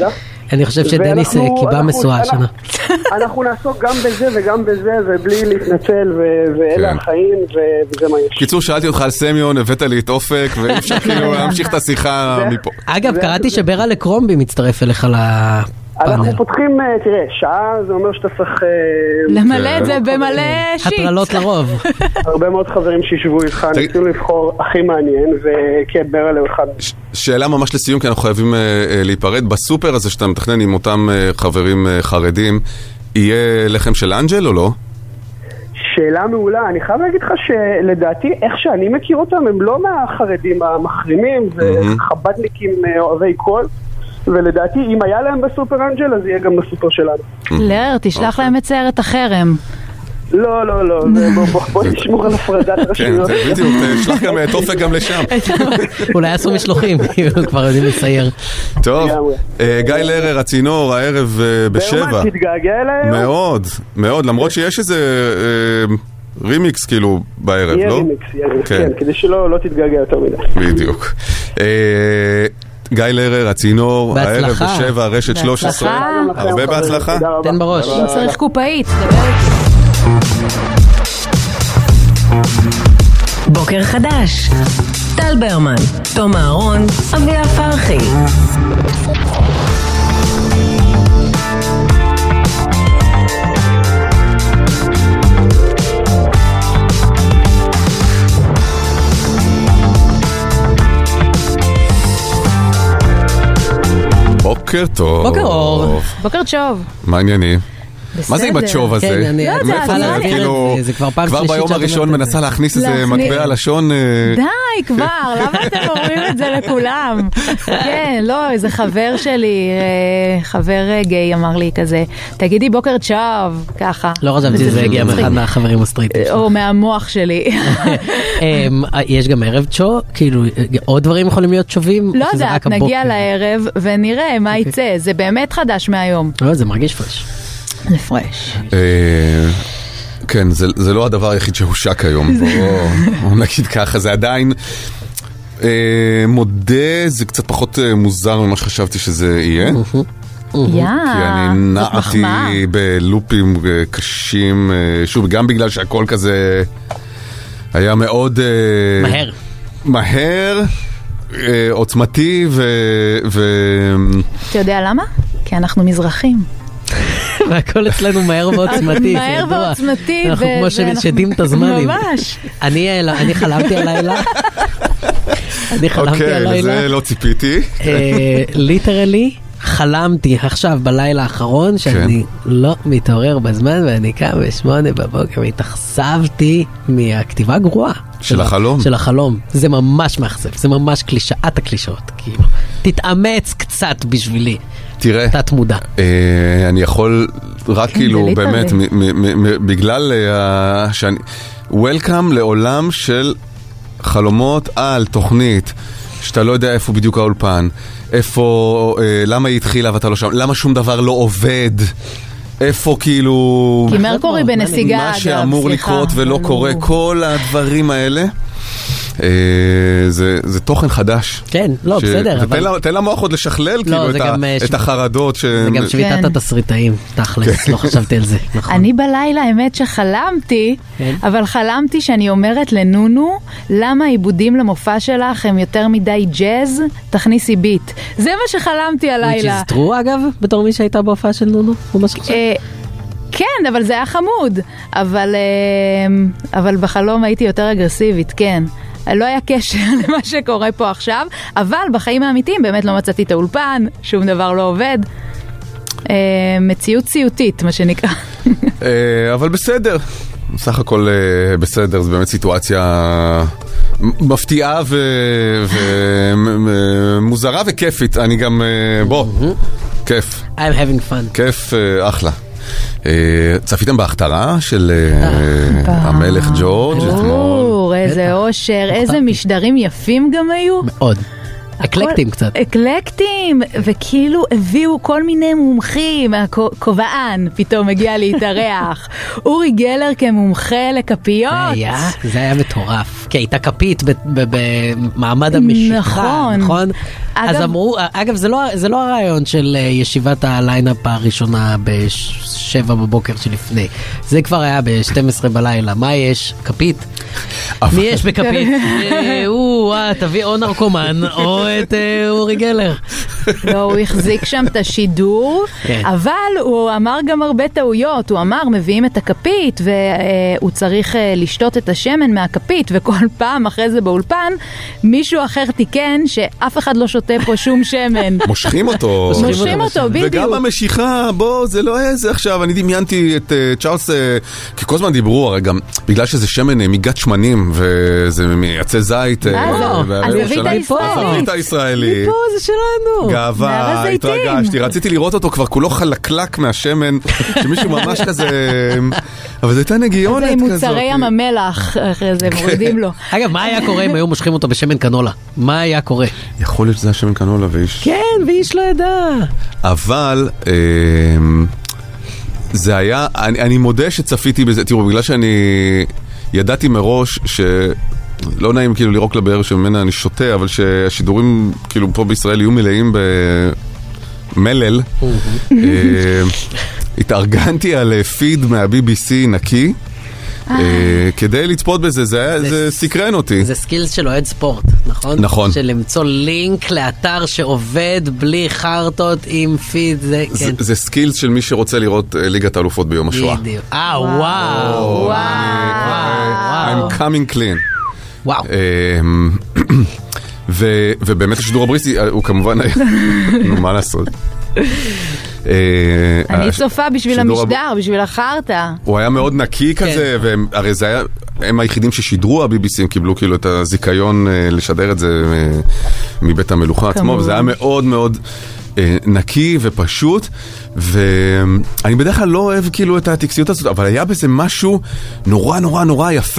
אני חושב שדניס קיבה משואה השנה. אנחנו נעסוק גם בזה וגם בזה, ובלי להתנצל, ואלה החיים, וזה מה יש. קיצור, שאלתי אותך על סמיון, הבאת לי את אופק, ואי אפשר כאילו להמשיך את השיחה מפה. אגב, קראתי שברע לקרומבי מצטרף אליך לפאנל. אנחנו פותחים, תראה, שעה, זה אומר שאתה צריך... למלא את זה במלא שיט. הטרלות לרוב. הרבה מאוד חברים שישבו איתך, ניסינו לבחור הכי מעניין, וכן, ברע לאחד. שאלה ממש לסיום, כי אנחנו חייבים להיפרד. בסופר הזה שאתה מתכנן עם אותם חברים חרדים, יהיה לחם של אנג'ל או לא? שאלה מעולה. אני חייב להגיד לך שלדעתי, איך שאני מכיר אותם, הם לא מהחרדים המחרימים, וחבדניקים אוהבי קול, ולדעתי, אם היה להם בסופר אנג'ל, אז יהיה גם בסופר שלנו. לר, תשלח להם את סיירת החרם. לא, בוא נשמור על הפרדת רשויות. כן, בדיוק, תשלח גם את אופק גם לשם. אולי עשו משלוחים, כבר יודעים לסייר. טוב, גיא לרר, הצינור, הערב ב7. ברמן, תתגעגע אליהם? מאוד, מאוד, למרות שיש איזה רימיקס כאילו בערב, לא? יהיה רימיקס, כן, כדי שלא תתגעגע יותר מדי. בדיוק. גיא לרר, הצינור, הערב ב7, רשת 13. הרבה בהצלחה. תן בראש. צריך קופאית, דבר איתי. בוקר חדש. טל ברמן, תום אהרון, אביה פרחי. בוקר טוב. בוקר אור. בוקר טוב. מה העניינים? מה זה עם הצ'וב הזה? כן, אני רוצה להעביר את זה, זה כבר פעם שלישית. כבר ביום הראשון מנסה להכניס איזה מטבע לשון. די כבר, למה אתם אומרים את זה לכולם? כן, לא, איזה חבר שלי, חבר גיי אמר לי כזה, תגידי בוקר צ'וב, ככה. לא חשבתי שזה הגיע מאחד מהחברים הסטריטים. או מהמוח שלי. יש גם ערב צ'ו? כאילו, עוד דברים יכולים להיות שובים? לא יודעת, נגיע לערב ונראה מה יצא, זה באמת חדש מהיום. לא, זה מרגיש פרש. לפרש. כן, זה לא הדבר היחיד שהושק היום. בואו נגיד ככה, זה עדיין מודה, זה קצת פחות מוזר ממה שחשבתי שזה יהיה. כי אני נעתי בלופים קשים, שוב, גם בגלל שהכל כזה היה מאוד מהר, עוצמתי אתה יודע למה? כי אנחנו מזרחים. והכל אצלנו מהר ועוצמתי. מהר ועוצמתי. אנחנו כמו שדים את הזמנים. ממש. אני חלמתי הלילה. אוקיי, לזה לא ציפיתי. ליטרלי חלמתי עכשיו בלילה האחרון שאני לא מתעורר בזמן ואני קם ב8 בבוקר והתאכזבתי מהכתיבה גרועה. של החלום? של החלום. זה ממש מאכזב, זה ממש קלישאת הקלישאות. תתאמץ קצת בשבילי. תראה, תת מודע. אני יכול רק כאילו באמת, בגלל שאני, וולקאם לעולם של חלומות על תוכנית, שאתה לא יודע איפה בדיוק האולפן, איפה, למה היא התחילה ואתה לא שם, למה שום דבר לא עובד, איפה כאילו... כי מרקורי בנסיגה, מה שאמור לקרות ולא קורה, כל הדברים האלה. זה תוכן חדש. כן, לא, בסדר. תן למוח עוד לשכלל כאילו את החרדות. זה גם שביתת התסריטאים, תכלס, לא חשבתי על זה. אני בלילה, האמת שחלמתי, אבל חלמתי שאני אומרת לנונו, למה העיבודים למופע שלך הם יותר מדי ג'אז, תכניסי ביט. זה מה שחלמתי הלילה. which is true אגב, בתור מי שהייתה בהופעה של נונו? כן, אבל זה היה חמוד. אבל בחלום הייתי יותר אגרסיבית, כן. לא היה קשר למה שקורה פה עכשיו, אבל בחיים האמיתיים באמת לא מצאתי את האולפן, שום דבר לא עובד. מציאות סיוטית, מה שנקרא. אבל בסדר. סך הכל בסדר, זה באמת סיטואציה מפתיעה ומוזרה וכיפית. אני גם, כיף. I'm having fun. כיף, אחלה. צפיתם בהכתרה של המלך ג'ורג' אתמול? איזה אושר, איזה משדרים יפים גם היו. מאוד. אקלקטים קצת. אקלקטים, וכאילו הביאו כל מיני מומחים, הכובען פתאום הגיע להתארח, אורי גלר כמומחה לכפיות. זה היה מטורף, כי הייתה כפית במעמד המשיכה, נכון? אז אמרו, אגב זה לא הרעיון של ישיבת הליינאפ הראשונה ב7 בבוקר שלפני, זה כבר היה ב12 בלילה, מה יש? כפית? מי יש בכפית? תביא או נרקומן או את אורי גלר. לא, הוא החזיק שם את השידור, אבל הוא אמר גם הרבה טעויות. הוא אמר, מביאים את הכפית והוא צריך לשתות את השמן מהכפית, וכל פעם אחרי זה באולפן מישהו אחר תיקן שאף אחד לא שותה פה שום שמן. מושכים אותו, בדיוק. וגם המשיכה, זה לא היה זה עכשיו. אני דמיינתי את צ'ארלס, כי כל הזמן דיברו, הרי גם בגלל שזה שמן מגת שמנים וזה מייצא זית, אז הבאת הישראלי. מפה זה שלנו. גאווה, התרגשתי, רציתי לראות אותו כבר כולו חלקלק מהשמן, שמישהו ממש כזה, אבל זה הייתה נגיונת כזאת. זה עם מוצרי ים המלח, אחרי זה מורידים לו. אגב, מה היה קורה אם היו מושכים אותו בשמן קנולה? מה היה קורה? יכול להיות שזה היה שמן קנולה ואיש... כן, ואיש לא ידע. אבל... זה היה, אני מודה שצפיתי בזה, תראו, בגלל שאני ידעתי מראש שלא נעים כאילו לירוק לבאר שממנה אני שותה, אבל שהשידורים כאילו פה בישראל יהיו מלאים במלל. התארגנתי על פיד מה-BBC נקי, כדי לצפות בזה, זה סקרן אותי. זה סקילס של אוהד ספורט, נכון? נכון. של למצוא לינק לאתר שעובד בלי חרטות עם פיד, זה סקילס של מי שרוצה לראות ליגת האלופות ביום השואה. וואו. I'm coming clean. וואו. ובאמת השידור הבריטי הוא כמובן היה, מה לעשות? אני צופה בשביל המשדר, בשביל החרטה. הוא היה מאוד נקי כזה, והרי זה היה, הם היחידים ששידרו, ה-BBC, הם קיבלו כאילו את הזיכיון לשדר את זה מבית המלוכה עצמו, וזה היה מאוד מאוד נקי ופשוט, ואני בדרך כלל לא אוהב כאילו את הטקסיות הזאת, אבל היה בזה משהו נורא נורא נורא יפה.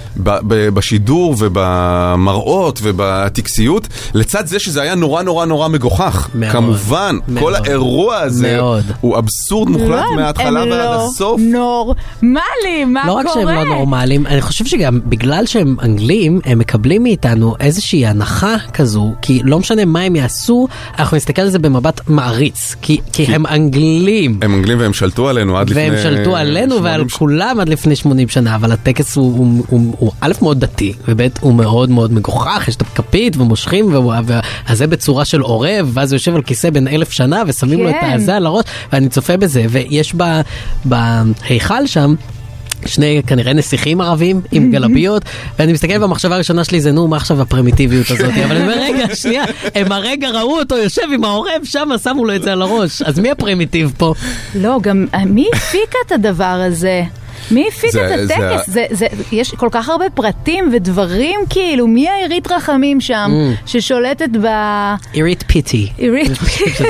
בשידור ובמראות ובטקסיות, לצד זה שזה היה נורא נורא נורא מגוחך. כמובן, כל האירוע הזה הוא אבסורד מוחלט מההתחלה ועד הסוף. הם לא נורמליים, מה קורה? לא רק שהם לא נורמליים, אני חושב שגם בגלל שהם אנגלים, הם מקבלים מאיתנו איזושהי הנחה כזו, כי לא משנה מה הם יעשו, אנחנו נסתכל על זה במבט מעריץ, כי הם אנגלים. הם אנגלים והם שלטו עלינו עד לפני... והם שלטו עלינו ועל כולם עד לפני 80 שנה, אבל הטקס הוא א' מאוד דתי, וב' הוא מאוד מאוד מגוחך, יש את הכפית ומושכים, אז זה בצורה של עורב, ואז הוא יושב על כיסא בין 1000 שנה, ושמים לו את הזה על הראש, ואני צופה בזה, ויש בהיכל שם, שני כנראה נסיכים ערבים עם גלביות, ואני מסתכל במחשבה הראשונה שלי, זה מה עכשיו הפרימיטיביות הזאת, אבל אני אומר, רגע, שנייה, הם הרגע ראו אותו יושב עם העורב, שם שמו לו את זה על הראש, אז מי הפרימיטיב פה? לא, גם מי הפיקה את הדבר הזה? מי הפיק את הטקס? יש כל כך הרבה פרטים ודברים, כאילו, מי העירית רחמים שם ששולטת ב... עירית פיטי. עירית פיטי.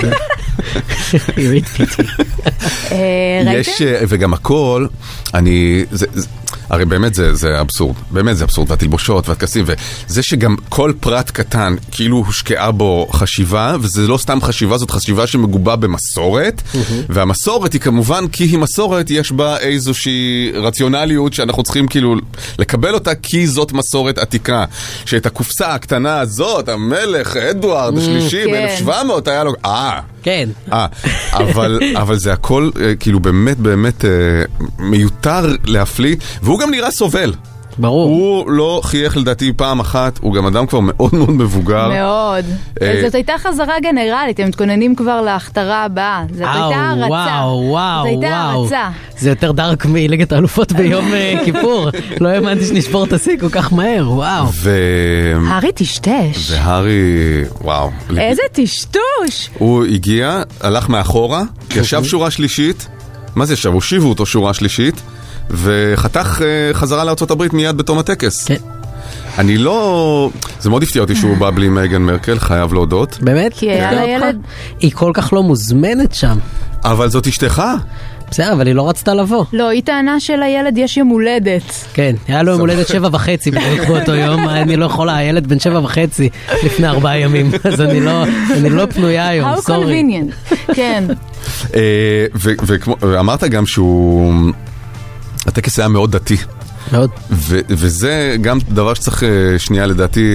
עירית פיטי. יש, וגם הכל, הרי באמת זה אבסורד, באמת זה אבסורד, והתלבושות והטקסים, וזה שגם כל פרט קטן כאילו הושקעה בו חשיבה, וזה לא סתם חשיבה, זאת חשיבה שמגובה במסורת, והמסורת היא כמובן, כי היא מסורת, יש בה איזושהי רציונליות שאנחנו צריכים כאילו לקבל אותה, כי זאת מסורת עתיקה, שאת הקופסה הקטנה הזאת, המלך אדוארד השלישי ב-1700 היה לו, כן. אבל זה הכל כאילו באמת מיותר להפליא, והוא גם נראה סובל. ברור. הוא לא חייך לדעתי פעם אחת, הוא גם אדם כבר מאוד מאוד מבוגר. מאוד. זאת הייתה חזרה גנרלית, הם מתכוננים כבר להכתרה הבאה. זאת הייתה הרצה. זאת הייתה הרצה. זה יותר דארק מליגת האלופות ביום כיפור. לא האמנתי שנשבור את השיא כל כך מהר, וואו. הארי תשטש. והארי, וואו. איזה תשטוש. הוא הגיע, הלך מאחורה, ישב שורה שלישית. מה זה ישב? הושיבו אותו שורה שלישית. וחתך חזרה לארצות הברית מיד בתום הטקס. כן. אני לא... זה מאוד הפתיע אותי שהוא בא בלי מייגן מרקל, חייב להודות. באמת? כי היה ילד... היא כל כך לא מוזמנת שם. אבל זאת אשתך. בסדר, אבל היא לא רצתה לבוא. לא, היא טענה שלילד יש יום הולדת. כן, היה לו יום הולדת 7.5 בדיוק באותו יום, אני לא יכולה, הילד בן 7.5 לפני 4 ימים, אז אני לא פנויה היום, How סורי. convenient, כן. ואמרת גם שהוא... הטקס היה מאוד דתי. מאוד. וזה גם דבר שצריך שנייה לדעתי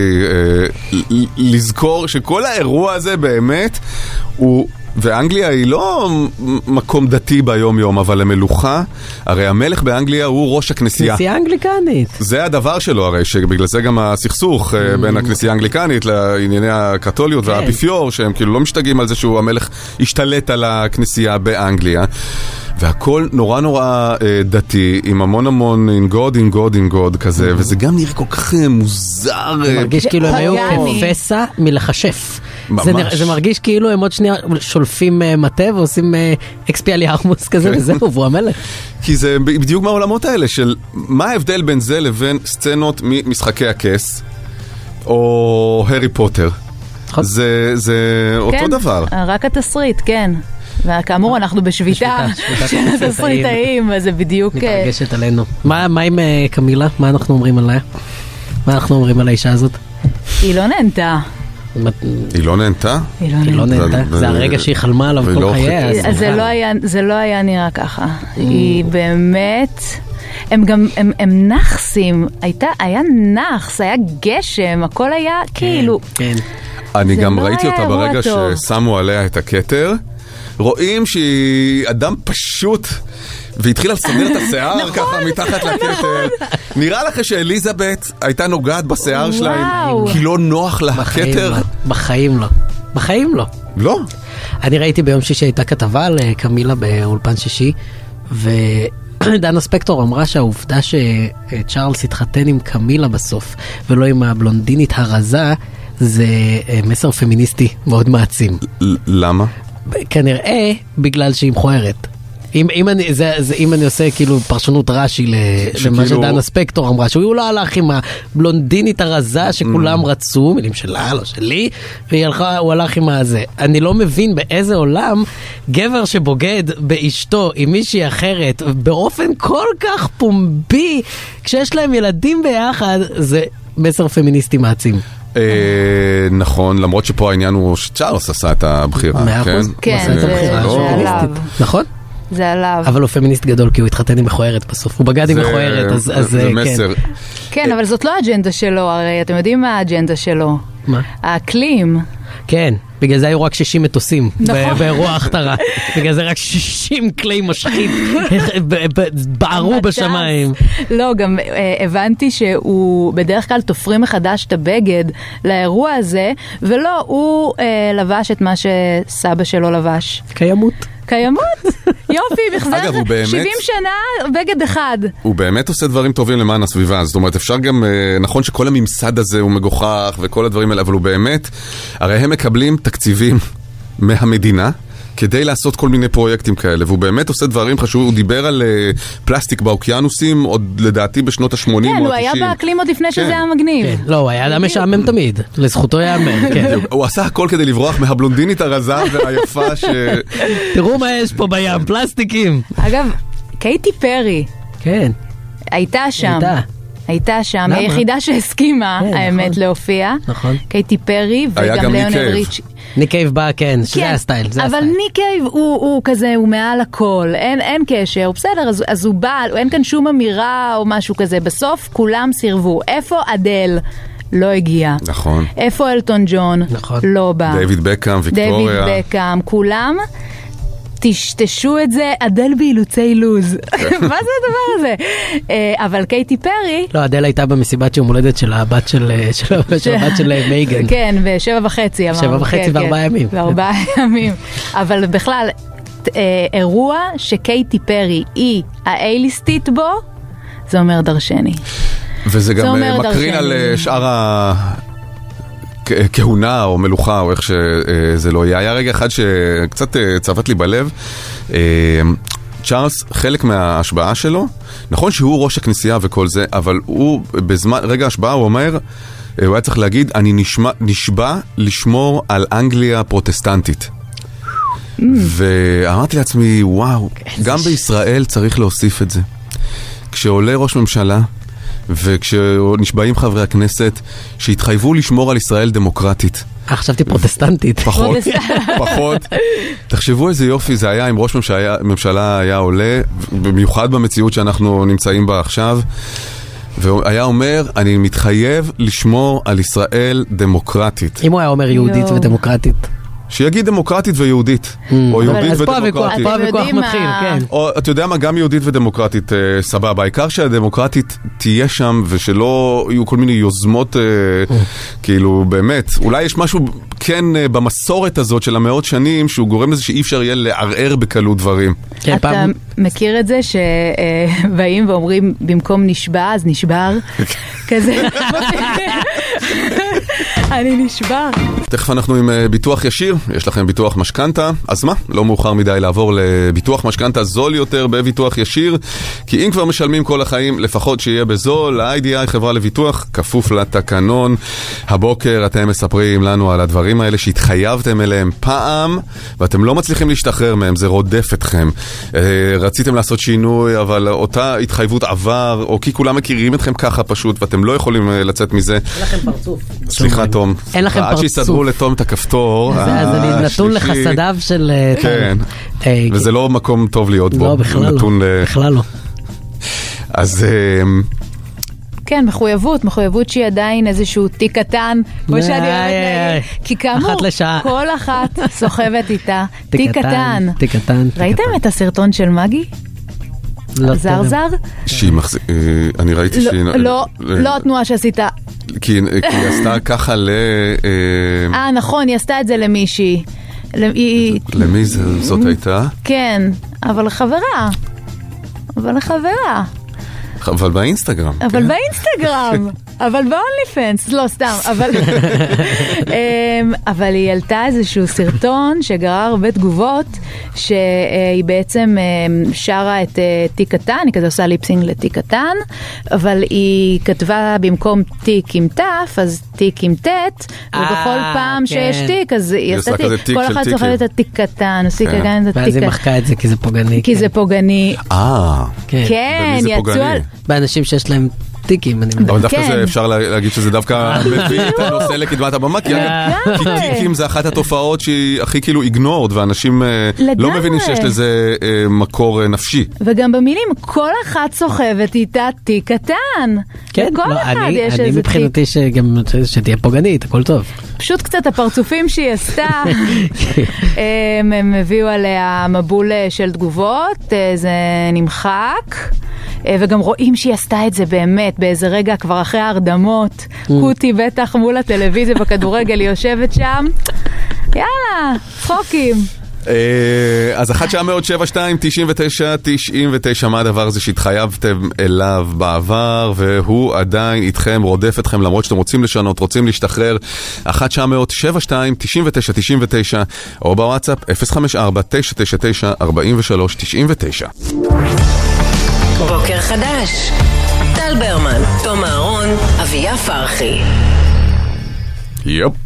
לזכור שכל האירוע הזה באמת הוא... ואנגליה היא לא מקום דתי ביום יום, אבל המלוכה, הרי המלך באנגליה הוא ראש הכנסייה. כנסייה אנגליקנית. זה הדבר שלו הרי, שבגלל זה גם הסכסוך בין הכנסייה האנגליקנית לענייני הקתוליות והאפיפיור, שהם כאילו לא משתגעים על זה שהוא המלך השתלט על הכנסייה באנגליה. והכל נורא נורא דתי, עם המון in God כזה, וזה גם נראה כל כך מוזר. זה מרגיש כאילו הם היו כפסע מלחשף. זה מרגיש כאילו הם עוד שנייה שולפים מטה ועושים אקספיאליארמוס כזה, וזהו, והוא המלך. כי זה בדיוק מהעולמות האלה של מה ההבדל בין זה לבין סצנות ממשחקי הכס, או הרי פוטר. זה אותו דבר. רק התסריט, כן. וכאמור, אנחנו בשביתה של התסריטאים, אז זה בדיוק... מתרגשת עלינו. מה עם קמילה? מה אנחנו אומרים עליה? מה אנחנו אומרים על האישה הזאת? היא לא נהנתה. היא לא נהנתה? היא לא נהנתה. זה הרגע שהיא חלמה עליו כל חייה. זה לא היה נראה ככה. היא באמת... הם נחסים. היה נחס, היה גשם, הכל היה כאילו... אני גם ראיתי אותה ברגע ששמו עליה את הכתר. רואים שהיא אדם פשוט, והתחילה לסדר את השיער ככה מתחת לכתר. נראה לך שאליזבת הייתה נוגעת בשיער שלהם, כי לא נוח לה הכתר? בחיים לא. בחיים לא. לא? אני ראיתי ביום שישי הייתה כתבה על קמילה באולפן שישי, ודנה ספקטור אמרה שהעובדה שצ'ארלס התחתן עם קמילה בסוף, ולא עם הבלונדינית הרזה, זה מסר פמיניסטי מאוד מעצים. למה? כנראה בגלל שהיא מכוערת. אם אני עושה כאילו פרשנות רש"י למה שדנה ספקטור אמרה, שהוא לא הלך עם הבלונדינית הרזה שכולם רצו, מילים שלה, לא שלי, והוא הלך עם הזה. אני לא מבין באיזה עולם גבר שבוגד באשתו עם מישהי אחרת באופן כל כך פומבי, כשיש להם ילדים ביחד, זה מסר פמיניסטי מעצים. נכון, למרות שפה העניין הוא שצ'ארלס עשה את הבחירה. 100%. כן, זה עליו. נכון? זה עליו. אבל הוא פמיניסט גדול כי הוא התחתן עם מכוערת בסוף. הוא בגד עם מכוערת, אז זה מסר. כן, אבל זאת לא האג'נדה שלו, הרי אתם יודעים מה האג'נדה שלו? מה? האקלים. כן, בגלל זה היו רק 60 מטוסים באירוע ההכתרה. בגלל זה רק 60 כלי משחית בערו בשמיים. לא, גם הבנתי שהוא בדרך כלל תופרים מחדש את הבגד לאירוע הזה, ולא, הוא לבש את מה שסבא שלו לבש. קיימות. יופי, מחזר 70 שנה, בגד אחד. הוא באמת עושה דברים טובים למען הסביבה, זאת אומרת, אפשר גם, נכון שכל הממסד הזה הוא מגוחך וכל הדברים האלה, אבל הוא באמת, הרי הם מקבלים תקציבים מהמדינה, כדי לעשות כל מיני פרויקטים כאלה, והוא באמת עושה דברים חשובים, הוא דיבר על פלסטיק באוקיינוסים, עוד לדעתי בשנות ה-80 או ה-90. כן, הוא היה באקלים עוד לפני שזה היה מגניב. לא, הוא היה אדם משעמם תמיד, לזכותו יאמר. הוא עשה הכל כדי לברוח מהבלונדינית הרזה והיפה ש... תראו מה יש פה בים, פלסטיקים. אגב, קייטי פרי. כן. הייתה שם, היחידה שהסכימה, האמת, להופיע. נכון. קייטי פרי וגם ליאונרד ריצ'י. ניק קייב בא, כן, שזה הסטייל. אבל ניק קייב הוא כזה, הוא מעל הכל, אין קשר, בסדר, אז הוא בא, אין כאן שום אמירה או משהו כזה, בסוף כולם סירבו. איפה אדל? לא הגיע. נכון. איפה אלטון ג'ון? נכון. לא בא. דיוויד בקאם, ויקטוריה. דיוויד בקאם, כולם תשתשו את זה, אדל באילוצי לוז. מה זה הדבר הזה? אבל קייטי פרי... לא, אדל הייתה במסיבת יום הולדת של הבת של מייגן. כן, ב7.5 אמרנו. 7.5 ו4 ימים. ו4 ימים. אבל בכלל, אירוע שקייטי פרי היא האייליסטית בו, זה אומר דרשני. וזה גם מקרין על שאר כהונה או מלוכה או איך שזה לא יהיה. היה רגע אחד שקצת צבט לי בלב. צ'ארלס, חלק מההשבעה שלו, נכון שהוא ראש הכנסייה וכל זה, אבל הוא בזמן, רגע ההשבעה הוא אומר, הוא היה צריך להגיד, אני נשבע לשמור על אנגליה פרוטסטנטית. ואמרתי לעצמי, וואו, גם בישראל צריך להוסיף את זה. כשעולה ראש ממשלה, וכשנשבעים חברי הכנסת, שהתחייבו לשמור על ישראל דמוקרטית. חשבתי פרוטסטנטית. פחות. תחשבו איזה יופי זה היה אם ראש ממשלה היה עולה, במיוחד במציאות שאנחנו נמצאים בה עכשיו, והיה אומר, אני מתחייב לשמור על ישראל דמוקרטית. אם הוא היה אומר יהודית ודמוקרטית. שיגיד דמוקרטית ויהודית, או יהודית ודמוקרטית. פה הוויכוח מתחיל, כן. או אתה יודע מה, גם יהודית ודמוקרטית סבבה, העיקר שהדמוקרטית תהיה שם, ושלא יהיו כל מיני יוזמות, כאילו באמת, אולי יש משהו כן במסורת הזאת של המאות שנים, שהוא גורם לזה שאי אפשר יהיה לערער בקלות דברים. אתה מכיר את זה שבאים ואומרים במקום נשבע, אז נשבר? כזה. אני נשבע. תכף אנחנו עם ביטוח ישיר, יש לכם ביטוח משכנתה, אז מה? לא מאוחר מדי לעבור לביטוח משכנתה זול יותר בביטוח ישיר, כי אם כבר משלמים כל החיים, לפחות שיהיה בזול, ה-IDI חברה לביטוח, כפוף לתקנון. הבוקר אתם מספרים לנו על הדברים האלה שהתחייבתם אליהם פעם, ואתם לא מצליחים להשתחרר מהם, זה רודף אתכם. רציתם לעשות שינוי, אבל אותה התחייבות עבר, או כי כולם מכירים אתכם ככה פשוט, ואתם לא יכולים לצאת מזה. אין לכם פרצוף. סליחה, תום. אין לכם פרצוף. עד שיסדרו לתום את הכפתור. אז אני נתון לחסדיו של... כן. וזה לא מקום טוב להיות בו. לא, בכלל לא. בכלל לא. אז... כן, מחויבות שהיא עדיין איזשהו תיק קטן, כמו שאני אוהבת להגיד, כי כאמור, כל אחת סוחבת איתה תיק קטן. ראיתם את הסרטון של מגי? זרזר? אני ראיתי שהיא... לא התנועה שעשית. כי היא עשתה ככה נכון, היא עשתה את זה למישהי. למי זאת הייתה? כן, אבל חברה. אבל באינסטגרם. אבל באונלי פנס, לא סתם, אבל היא העלתה איזשהו סרטון שגרר הרבה תגובות, שהיא בעצם שרה את תיק קטן, היא כזה עושה ליפסינג לתיק קטן, אבל היא כתבה במקום תיק עם תף, אז תיק עם תת, ובכל פעם שיש תיק, אז היא עושה תיק, כל אחד זוכרת את התיק קטן, ואז היא מחכה את זה כי זה פוגעני. כי זה פוגעני. כן, יצאו על... באנשים שיש להם טיקים. אבל דווקא זה אפשר להגיד שזה דווקא מביא את הנושא לקדמת הבמה, כי טיקים זה אחת התופעות שהיא הכי כאילו איגנורד, ואנשים לא מבינים שיש לזה מקור נפשי. וגם במילים, כל אחת סוחבת איתה תיק קטן. כן, אני מבחינתי שגם שתהיה פוגענית, הכל טוב. פשוט קצת הפרצופים שהיא עשתה, הם הביאו עליה מבול של תגובות, זה נמחק. וגם רואים שהיא עשתה את זה באמת, באיזה רגע כבר אחרי ההרדמות, קוטי בטח מול הטלוויזיה בכדורגל, היא יושבת שם, יאללה, צחוקים. אז 1-900-72-99-99, מה הדבר הזה שהתחייבתם אליו בעבר, והוא עדיין איתכם, רודף אתכם, למרות שאתם רוצים לשנות, רוצים להשתחרר, 1-900-72-99-99, או בוואטסאפ 054-999-4399. בוקר חדש. טל ברמן, תום אהרון, אביה פרחי. יופ.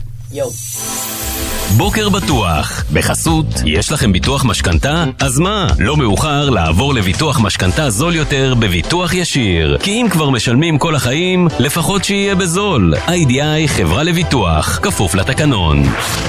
בוקר בטוח. בחסות, יש לכם ביטוח משכנתה? אז מה? לא מאוחר לעבור לביטוח משכנתה זול יותר בביטוח ישיר. כי אם כבר משלמים כל החיים, לפחות שיהיה בזול. IDI חברה לביטוח, כפוף לתקנון.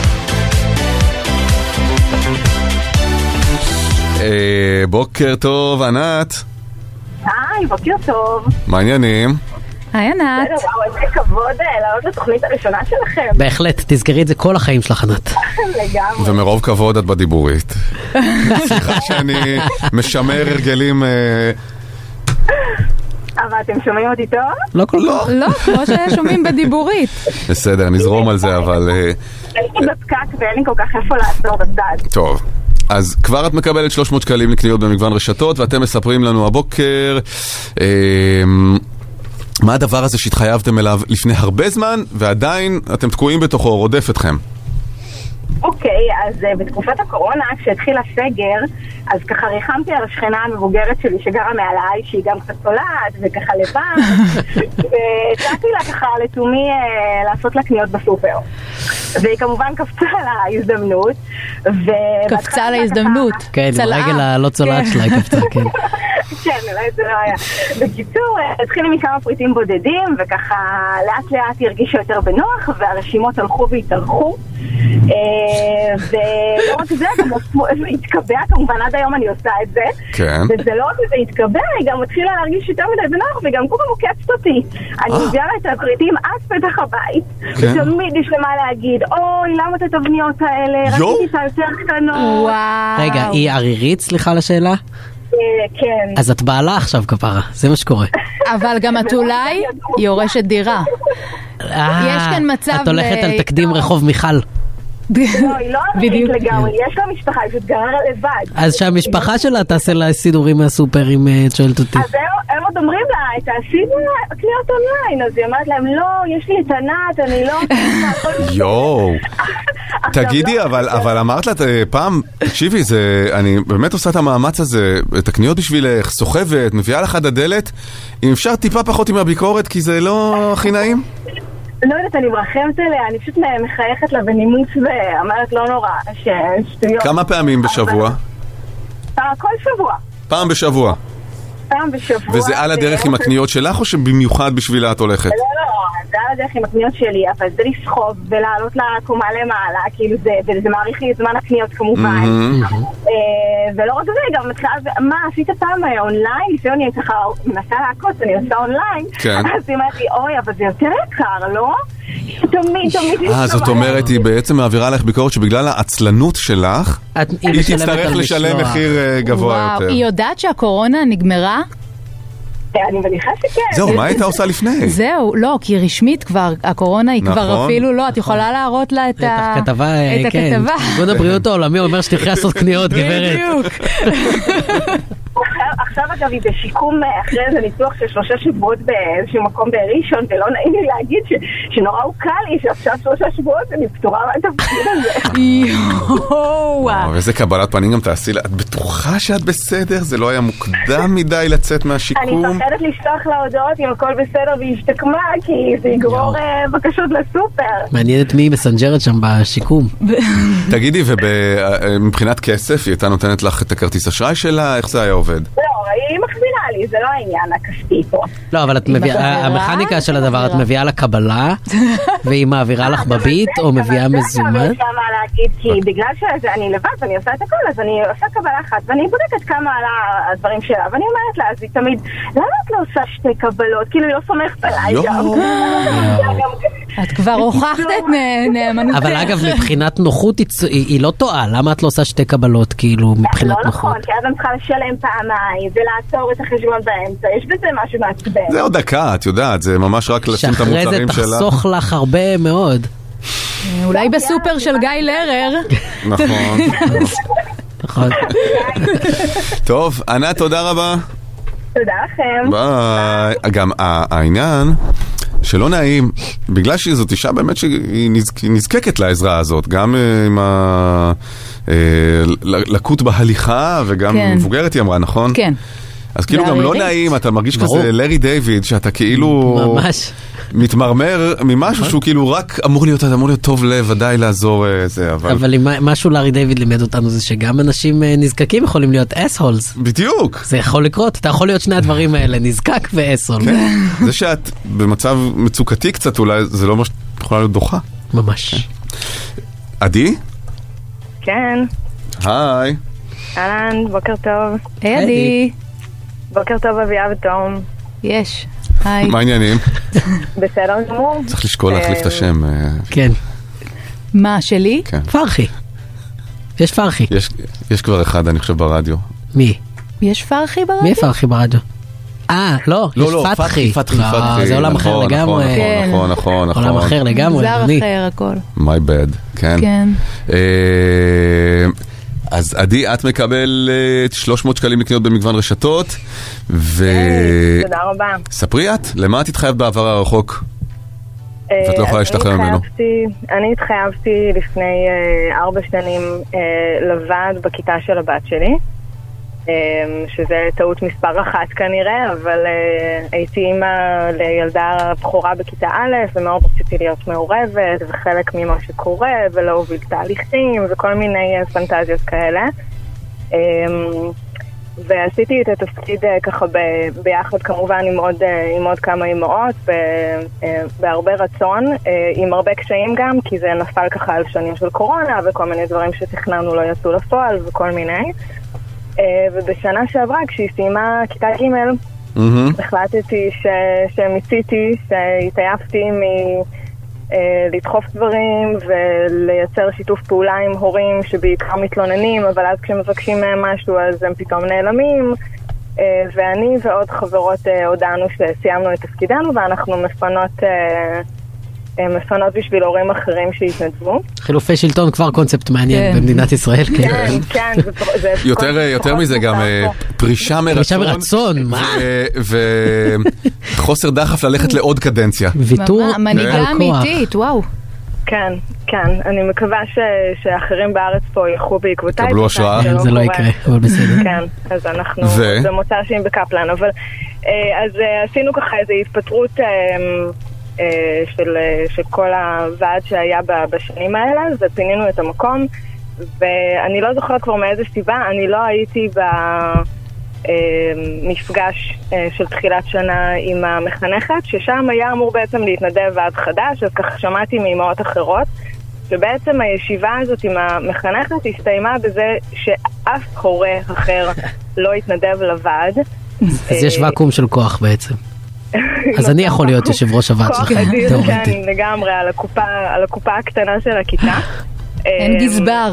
בוקר טוב, ענת. היי, בוקר טוב. מה העניינים? היי ענת. וואו, איזה כבוד לעלות לתוכנית הראשונה שלכם. בהחלט, תזכרי את זה כל החיים שלך, ענת. לגמרי. ומרוב כבוד את בדיבורית. סליחה שאני משמר הרגלים... אבל אתם שומעים אותי טוב? לא כל כך. לא, כמו ששומעים בדיבורית. בסדר, נזרום על זה, אבל... אין לי בפקק ואין לי כל כך איפה לעצור בצד. טוב. אז כבר את מקבלת 300 שקלים לקניות במגוון רשתות, ואתם מספרים לנו הבוקר מה הדבר הזה שהתחייבתם אליו לפני הרבה זמן, ועדיין אתם תקועים בתוכו, רודף אתכם. אוקיי, אז בתקופת הקורונה, כשהתחיל הסגר, אז ככה ריחמתי על השכנה המבוגרת שלי שגרה מעליי, שהיא גם קצת תולעת וככה לבן, והצעתי לה ככה לתומי לעשות לה קניות בסופר. והיא כמובן קפצה על ההזדמנות. קפצה על ההזדמנות. כן, ברגל הלא צולעת שלה היא קפצה, כן. כן, אולי זה לא היה. בקיצור, התחילים מכמה פריטים בודדים, וככה לאט לאט הרגישו יותר בנוח, והרשימות הלכו והתארכו. ולא רק זה, גם זה התקבע, כמובן עד היום אני עושה את זה. כן. וזה לא רק זה התקבע, היא גם מתחילה להרגיש יותר מדי בנוח, וגם כולה מוקצת אותי. אני מביאה לה את הפריטים עד פתח הבית, ותמיד יש למה להגיד, אוי, למה את התבניות האלה? רציתי את היותר קטנות. רגע, היא ערירית, סליחה לשאלה? כן. אז את בעלה עכשיו כפרה, זה מה שקורה. אבל גם את אולי יורשת דירה. יש כאן מצב... את הולכת על תקדים רחוב מיכל. לא, היא לא ערירית לגמרי, יש לה משפחה, היא פשוט גרה לבד. אז שהמשפחה שלה תעשה לה סידורים מהסופר אם את שואלת אותי. אז הם עוד אומרים לה, תעשי קניות אונליין, אז היא אמרת להם, לא, יש לי את ענת, אני לא... יואו. תגידי, אבל אמרת לה פעם, תקשיבי, אני באמת עושה את המאמץ הזה, את הקניות בשבילך, סוחבת, מביאה לך עד הדלת, אם אפשר טיפה פחות עם הביקורת, כי זה לא הכי נעים? לא יודעת, אני מרחמת אליה, אני פשוט מחייכת לה בנימוס ואמרת לא נורא, שטויות. כמה פעמים בשבוע? כל שבוע. פעם בשבוע? פעם בשבוע. וזה על הדרך עם הקניות שלך או שבמיוחד בשבילה את הולכת? לא, זה על הדרך עם הקניות שלי, אבל זה לסחוב ולעלות לקומה למעלה, כאילו זה מעריך לי את זמן הקניות כמובן. ולא רק זה, גם מתחילה, מה, עשית פעם אונליין? לפעמים אני ככה מנסה לעקוץ, אני עושה אונליין. אז היא אומרת לי, אוי, אבל זה יותר יקר, לא? תמיד. זאת אומרת, היא בעצם מעבירה לך ביקורת שבגלל העצלנות שלך, היא תצטרך לשלם מחיר גבוה יותר. היא יודעת שהקורונה נגמרה? אני מניחה שכן. זהו, מה הייתה עושה לפני? זהו, לא, כי רשמית כבר, הקורונה היא כבר אפילו לא, את יכולה להראות לה את הכתבה, כן. ארגון הבריאות העולמי אומר שתלכי לעשות קניות, גברת. בדיוק. עכשיו אגב היא בשיקום אחרי איזה ניתוח של 3 שבועות באיזשהו מקום בראשון, ולא נעים לי להגיד שנורא הוא קל לי שעכשיו 3 שבועות אני פתורה מהתפקיד הזה. יואו. איזה קבלת פנים גם תעשי לה, את בטוחה שאת בסדר? זה לא היה מוקדם מדי לצאת מהשיקום? אני מפחדת לשלוח לה הודעות אם הכל בסדר והשתקמה, כי זה יגרור בקשות לסופר. מעניינת מי מסנג'רת שם בשיקום. תגידי, ומבחינת כסף היא הייתה נותנת לך את הכרטיס אשראי שלה? איך זה היה עובד? לא, היא מחזירה לי, זה לא העניין הכספי פה. לא, אבל המכניקה של הדבר, את מביאה לה קבלה, והיא מעבירה לך בביט, או מביאה מזומן? אני רוצה מה להגיד, כי בגלל שאני לבד ואני עושה את הכל, אז אני עושה קבלה אחת, ואני בודקת כמה עלה הדברים שלה, ואני אומרת לה, אז היא תמיד, למה את לא עושה 2 קבלות? כאילו, היא לא סומכת עליי גם. את כבר הוכחת את נאמנותך. אבל אגב, מבחינת נוחות, היא לא טועה. למה את לא עושה 2 קבלות, כאילו, מבחינת נוחות? לא נכון, כי אז אני צריכה לשלם פעמיים, ולעצור את החשבון באמצע. יש בזה משהו מעצבן. זה עוד דקה, את יודעת, זה ממש רק לשים את המוצרים שלה. שאחרי זה תחסוך לך הרבה מאוד. אולי בסופר של גיא לרר. נכון. נכון. טוב, ענת, תודה רבה. תודה לכם. ביי. גם העניין שלא נעים, בגלל שזאת אישה באמת שהיא נזקקת לעזרה הזאת, גם עם הלקות בהליכה וגם מבוגרת היא אמרה, נכון? כן. אז כאילו גם לא נעים, אתה מרגיש כזה לארי דיוויד, שאתה כאילו ממש מתמרמר ממשהו שהוא כאילו רק אמור להיות טוב לב, ודאי לעזור זה, אבל משהו לארי דיוויד לימד אותנו זה שגם אנשים נזקקים יכולים להיות אס-הולס. בדיוק. זה יכול לקרות, אתה יכול להיות שני הדברים האלה, נזקק ואס-הול. כן, זה שאת במצב מצוקתי קצת אולי, זה לא ממש יכולה להיות דוחה. ממש. עדי? כן. היי. אהלן, בוקר טוב. היי עדי. בוקר טוב אביה ותום. יש. היי. מה העניינים? בסדר גמור. צריך לשקול להחליף את השם. כן. מה, שלי? כן. פרחי. יש פרחי. יש כבר אחד, אני חושב, ברדיו. מי? יש פרחי ברדיו? מי פרחי ברדיו? לא, יש פתחי. פתחי. זה עולם אחר לגמרי. נכון. עולם אחר לגמרי. זר אחר, הכל. My bad, כן. כן. אז עדי, את מקבל 300 שקלים לקניות במגוון רשתות, תודה רבה. ספרי את, למה את התחייבת בעבר הרחוק? ואת לא יכולה להשתחרר ממנו. אני התחייבתי לפני 4 שנים לבד בכיתה של הבת שלי, שזה טעות מספר 1 כנראה, אבל הייתי אימא לילדה בחורה בכיתה א', ומאוד רציתי להיות מעורבת, וחלק ממה שקורה, ולהוביל תהליכים, וכל מיני פנטזיות כאלה. ועשיתי את התפקיד ככה ביחד כמובן עם עוד כמה אימהות, בהרבה רצון, עם הרבה קשיים גם, כי זה נפל ככה על שנים של קורונה, וכל מיני דברים שתכננו לא יצאו לפועל, וכל מיני. ובשנה שעברה, כשהיא סיימה כיתה ג', החלטתי שמיציתי, שהתעייפתי לדחוף דברים ולייצר שיתוף פעולה עם הורים שבעיקר מתלוננים, אבל אז כשמבקשים מהם משהו אז הם פתאום נעלמים, ואני ועוד חברות הודענו שסיימנו את תפקידנו ואנחנו מפנות בשביל הורים אחרים שהתנדבו. חילופי שלטון כבר קונספט מעניין במדינת ישראל. כן. יותר מזה גם פרישה מרצון. פרישה מרצון, מה? וחוסר דחף ללכת לעוד קדנציה. ויתור מנהיגה אמיתית, וואו. כן, אני מקווה שאחרים בארץ פה ילכו בעקבותיי. קבלו השראה. זה לא יקרה, אבל בסדר. כן, אז אנחנו במוצ"שים בקפלן, אבל אז עשינו ככה איזו התפטרות של כל הוועד שהיה בשנים האלה, ופינינו את המקום, ואני לא זוכרת כבר מאיזה סיבה, אני לא הייתי במפגש של תחילת שנה עם המחנכת, ששם היה אמור בעצם להתנדב ועד חדש, אז ככה שמעתי מאמהות אחרות, שבעצם הישיבה הזאת עם המחנכת הסתיימה בזה שאף הורה אחר לא התנדב לוועד. אז יש ואקום של כוח בעצם. אז אני יכול להיות יושב ראש הוועד שלך, תיאורטית. כן, לגמרי, על הקופה הקטנה של הכיתה. אין גזבר.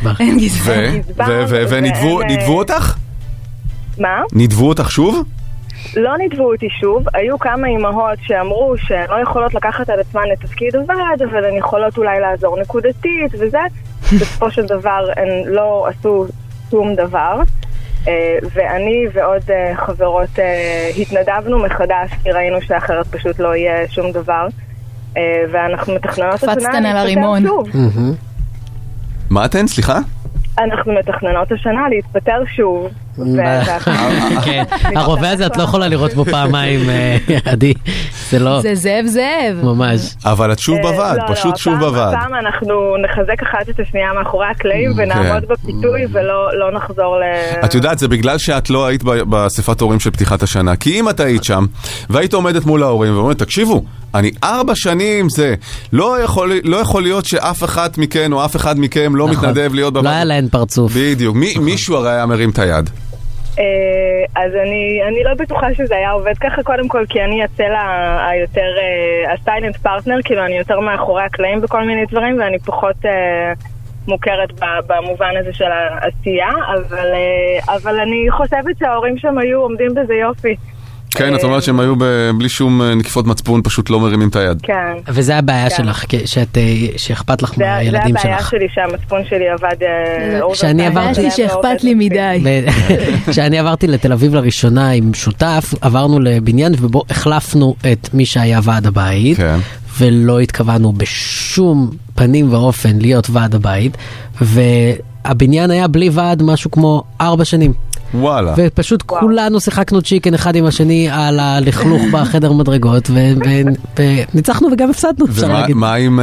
ונדבו אותך? מה? נדבו אותך שוב? לא נדבו אותי שוב, היו כמה אימהות שאמרו שהן לא יכולות לקחת על עצמן את תפקיד הוועד, אבל הן יכולות אולי לעזור נקודתית וזה. בסופו של דבר הן לא עשו שום דבר. ואני ועוד חברות התנדבנו מחדש, כי ראינו שאחרת פשוט לא יהיה שום דבר, ואנחנו מתכננות קפצתן על הרימון. מה אתן? סליחה? אנחנו מתכננות השנה להתפטר שוב. הרובע הזה את לא יכולה לראות בו פעמיים, עדי. זה זאב. ממש. אבל את שוב בוועד, פשוט שוב בוועד. פעם אנחנו נחזק אחת את השנייה מאחורי הקלעים ונעמוד בפיתוי ולא נחזור את יודעת, זה בגלל שאת לא היית באספת הורים של פתיחת השנה. כי אם את היית שם והיית עומדת מול ההורים ואומרת, תקשיבו, אני 4 שנים זה, לא יכול להיות שאף אחד מכן או אף אחד מכם לא מתנדב להיות בוועד. לא היה להן פרצוף. בדיוק, מישהו הרי היה מרים את היד. אז אני לא בטוחה שזה היה עובד ככה, קודם כל כי אני הצלע היותר הסיילנט פרטנר, כאילו אני יותר מאחורי הקלעים בכל מיני דברים ואני פחות מוכרת במובן הזה של העשייה, אבל אני חושבת שההורים שם היו עומדים בזה יופי. כן, את אומרת שהם היו בלי שום נקיפות מצפון, פשוט לא מרימים את היד. כן. וזה הבעיה שלך, שאכפת לך מהילדים שלך. זה הבעיה שלי, שהמצפון שלי עבד הבעיה שאכפת לי מדי. כשאני עברתי לתל אביב לראשונה עם שותף, עברנו לבניין ובו החלפנו את מי שהיה ועד הבית, ולא התכוונו בשום פנים ואופן להיות ועד הבית, והבניין היה בלי ועד משהו כמו 4 שנים. וואלה. ופשוט כולנו שיחקנו צ'יקן אחד עם השני על הלכלוך בחדר מדרגות, וניצחנו וגם הפסדנו. ומה עם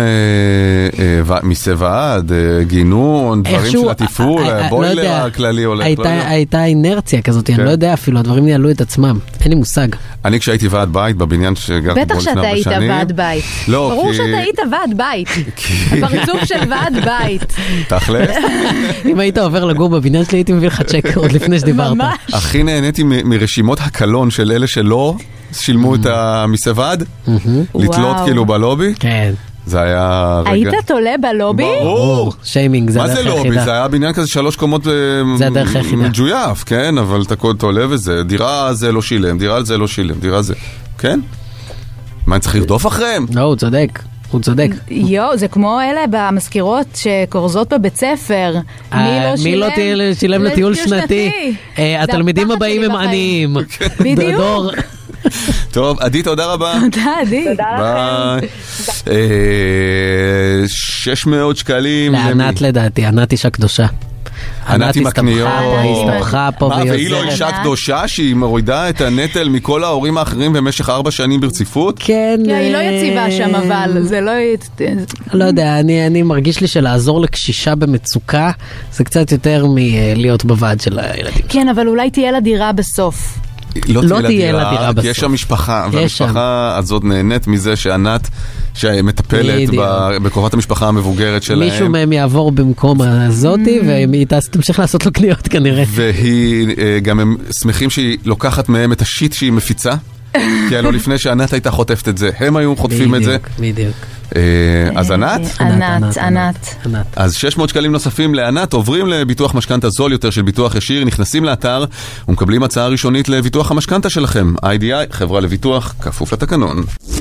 מיסי ועד, גינון, דברים של התפעול, בוילר הכללי הולך? הייתה אינרציה כזאת, אני לא יודע אפילו, הדברים ניהלו את עצמם, אין לי מושג. אני כשהייתי ועד בית בבניין שגרתי בו לפני 4 שנים. בטח שאתה היית ועד בית. ברור שאתה היית ועד בית. הפרצוף של ועד בית. תכל'ס. אם היית עובר לגור בבניין שלי, הייתי מביא לך צ'ק עוד לפני שדיברת. הכי נהניתי מרשימות הקלון של אלה שלא שילמו את המיסי ועד, לתלות כאילו בלובי. כן. זה היה רגע. היית תולה בלובי? ברור. שיימינג, זה הדרך היחידה. מה זה לובי? זה היה בניין כזה 3 קומות מג'ויף, כן? אבל אתה תולה וזה, דירה זה לא שילם, דירה על זה לא שילם, דירה זה, כן? מה, אני צריך לרדוף אחריהם? לא, הוא צודק. הוא צודק. זה כמו אלה במזכירות שקורזות בבית ספר. מי לא שילם לטיול שנתי? התלמידים הבאים הם עניים. בדיוק. טוב, עדי, תודה רבה. תודה, עדי. תודה לכם. 600 שקלים. לענת לדעתי, ענת אישה קדושה. ענת עם הקניות. הסתבכה פה מה, והיא לא אישה קדושה שהיא מורידה את הנטל מכל ההורים האחרים במשך 4 שנים ברציפות? כן. היא לא יציבה שם, אבל זה לא... לא יודע, אני מרגיש לי שלעזור לקשישה במצוקה, זה קצת יותר מלהיות בוועד של הילדים. כן, אבל אולי תהיה לה דירה בסוף. לא תהיה לה דירה בסוף. כי יש שם משפחה, והמשפחה הזאת נהנית מזה שענת, שמטפלת בקרובת המשפחה המבוגרת שלהם. מישהו מהם יעבור במקום הזאתי, והיא תמשיך לעשות לו קניות כנראה. והיא, גם הם שמחים שהיא לוקחת מהם את השיט שהיא מפיצה, כי הלוא לפני שענת הייתה חוטפת את זה, הם היו חוטפים את זה. בדיוק. אז ענת? ענת. אז 600 שקלים נוספים לענת, עוברים לביטוח משכנתה זול יותר של ביטוח ישיר, נכנסים לאתר ומקבלים הצעה ראשונית לביטוח המשכנתה שלכם. IDI, חברה לביטוח, כפוף לתקנון.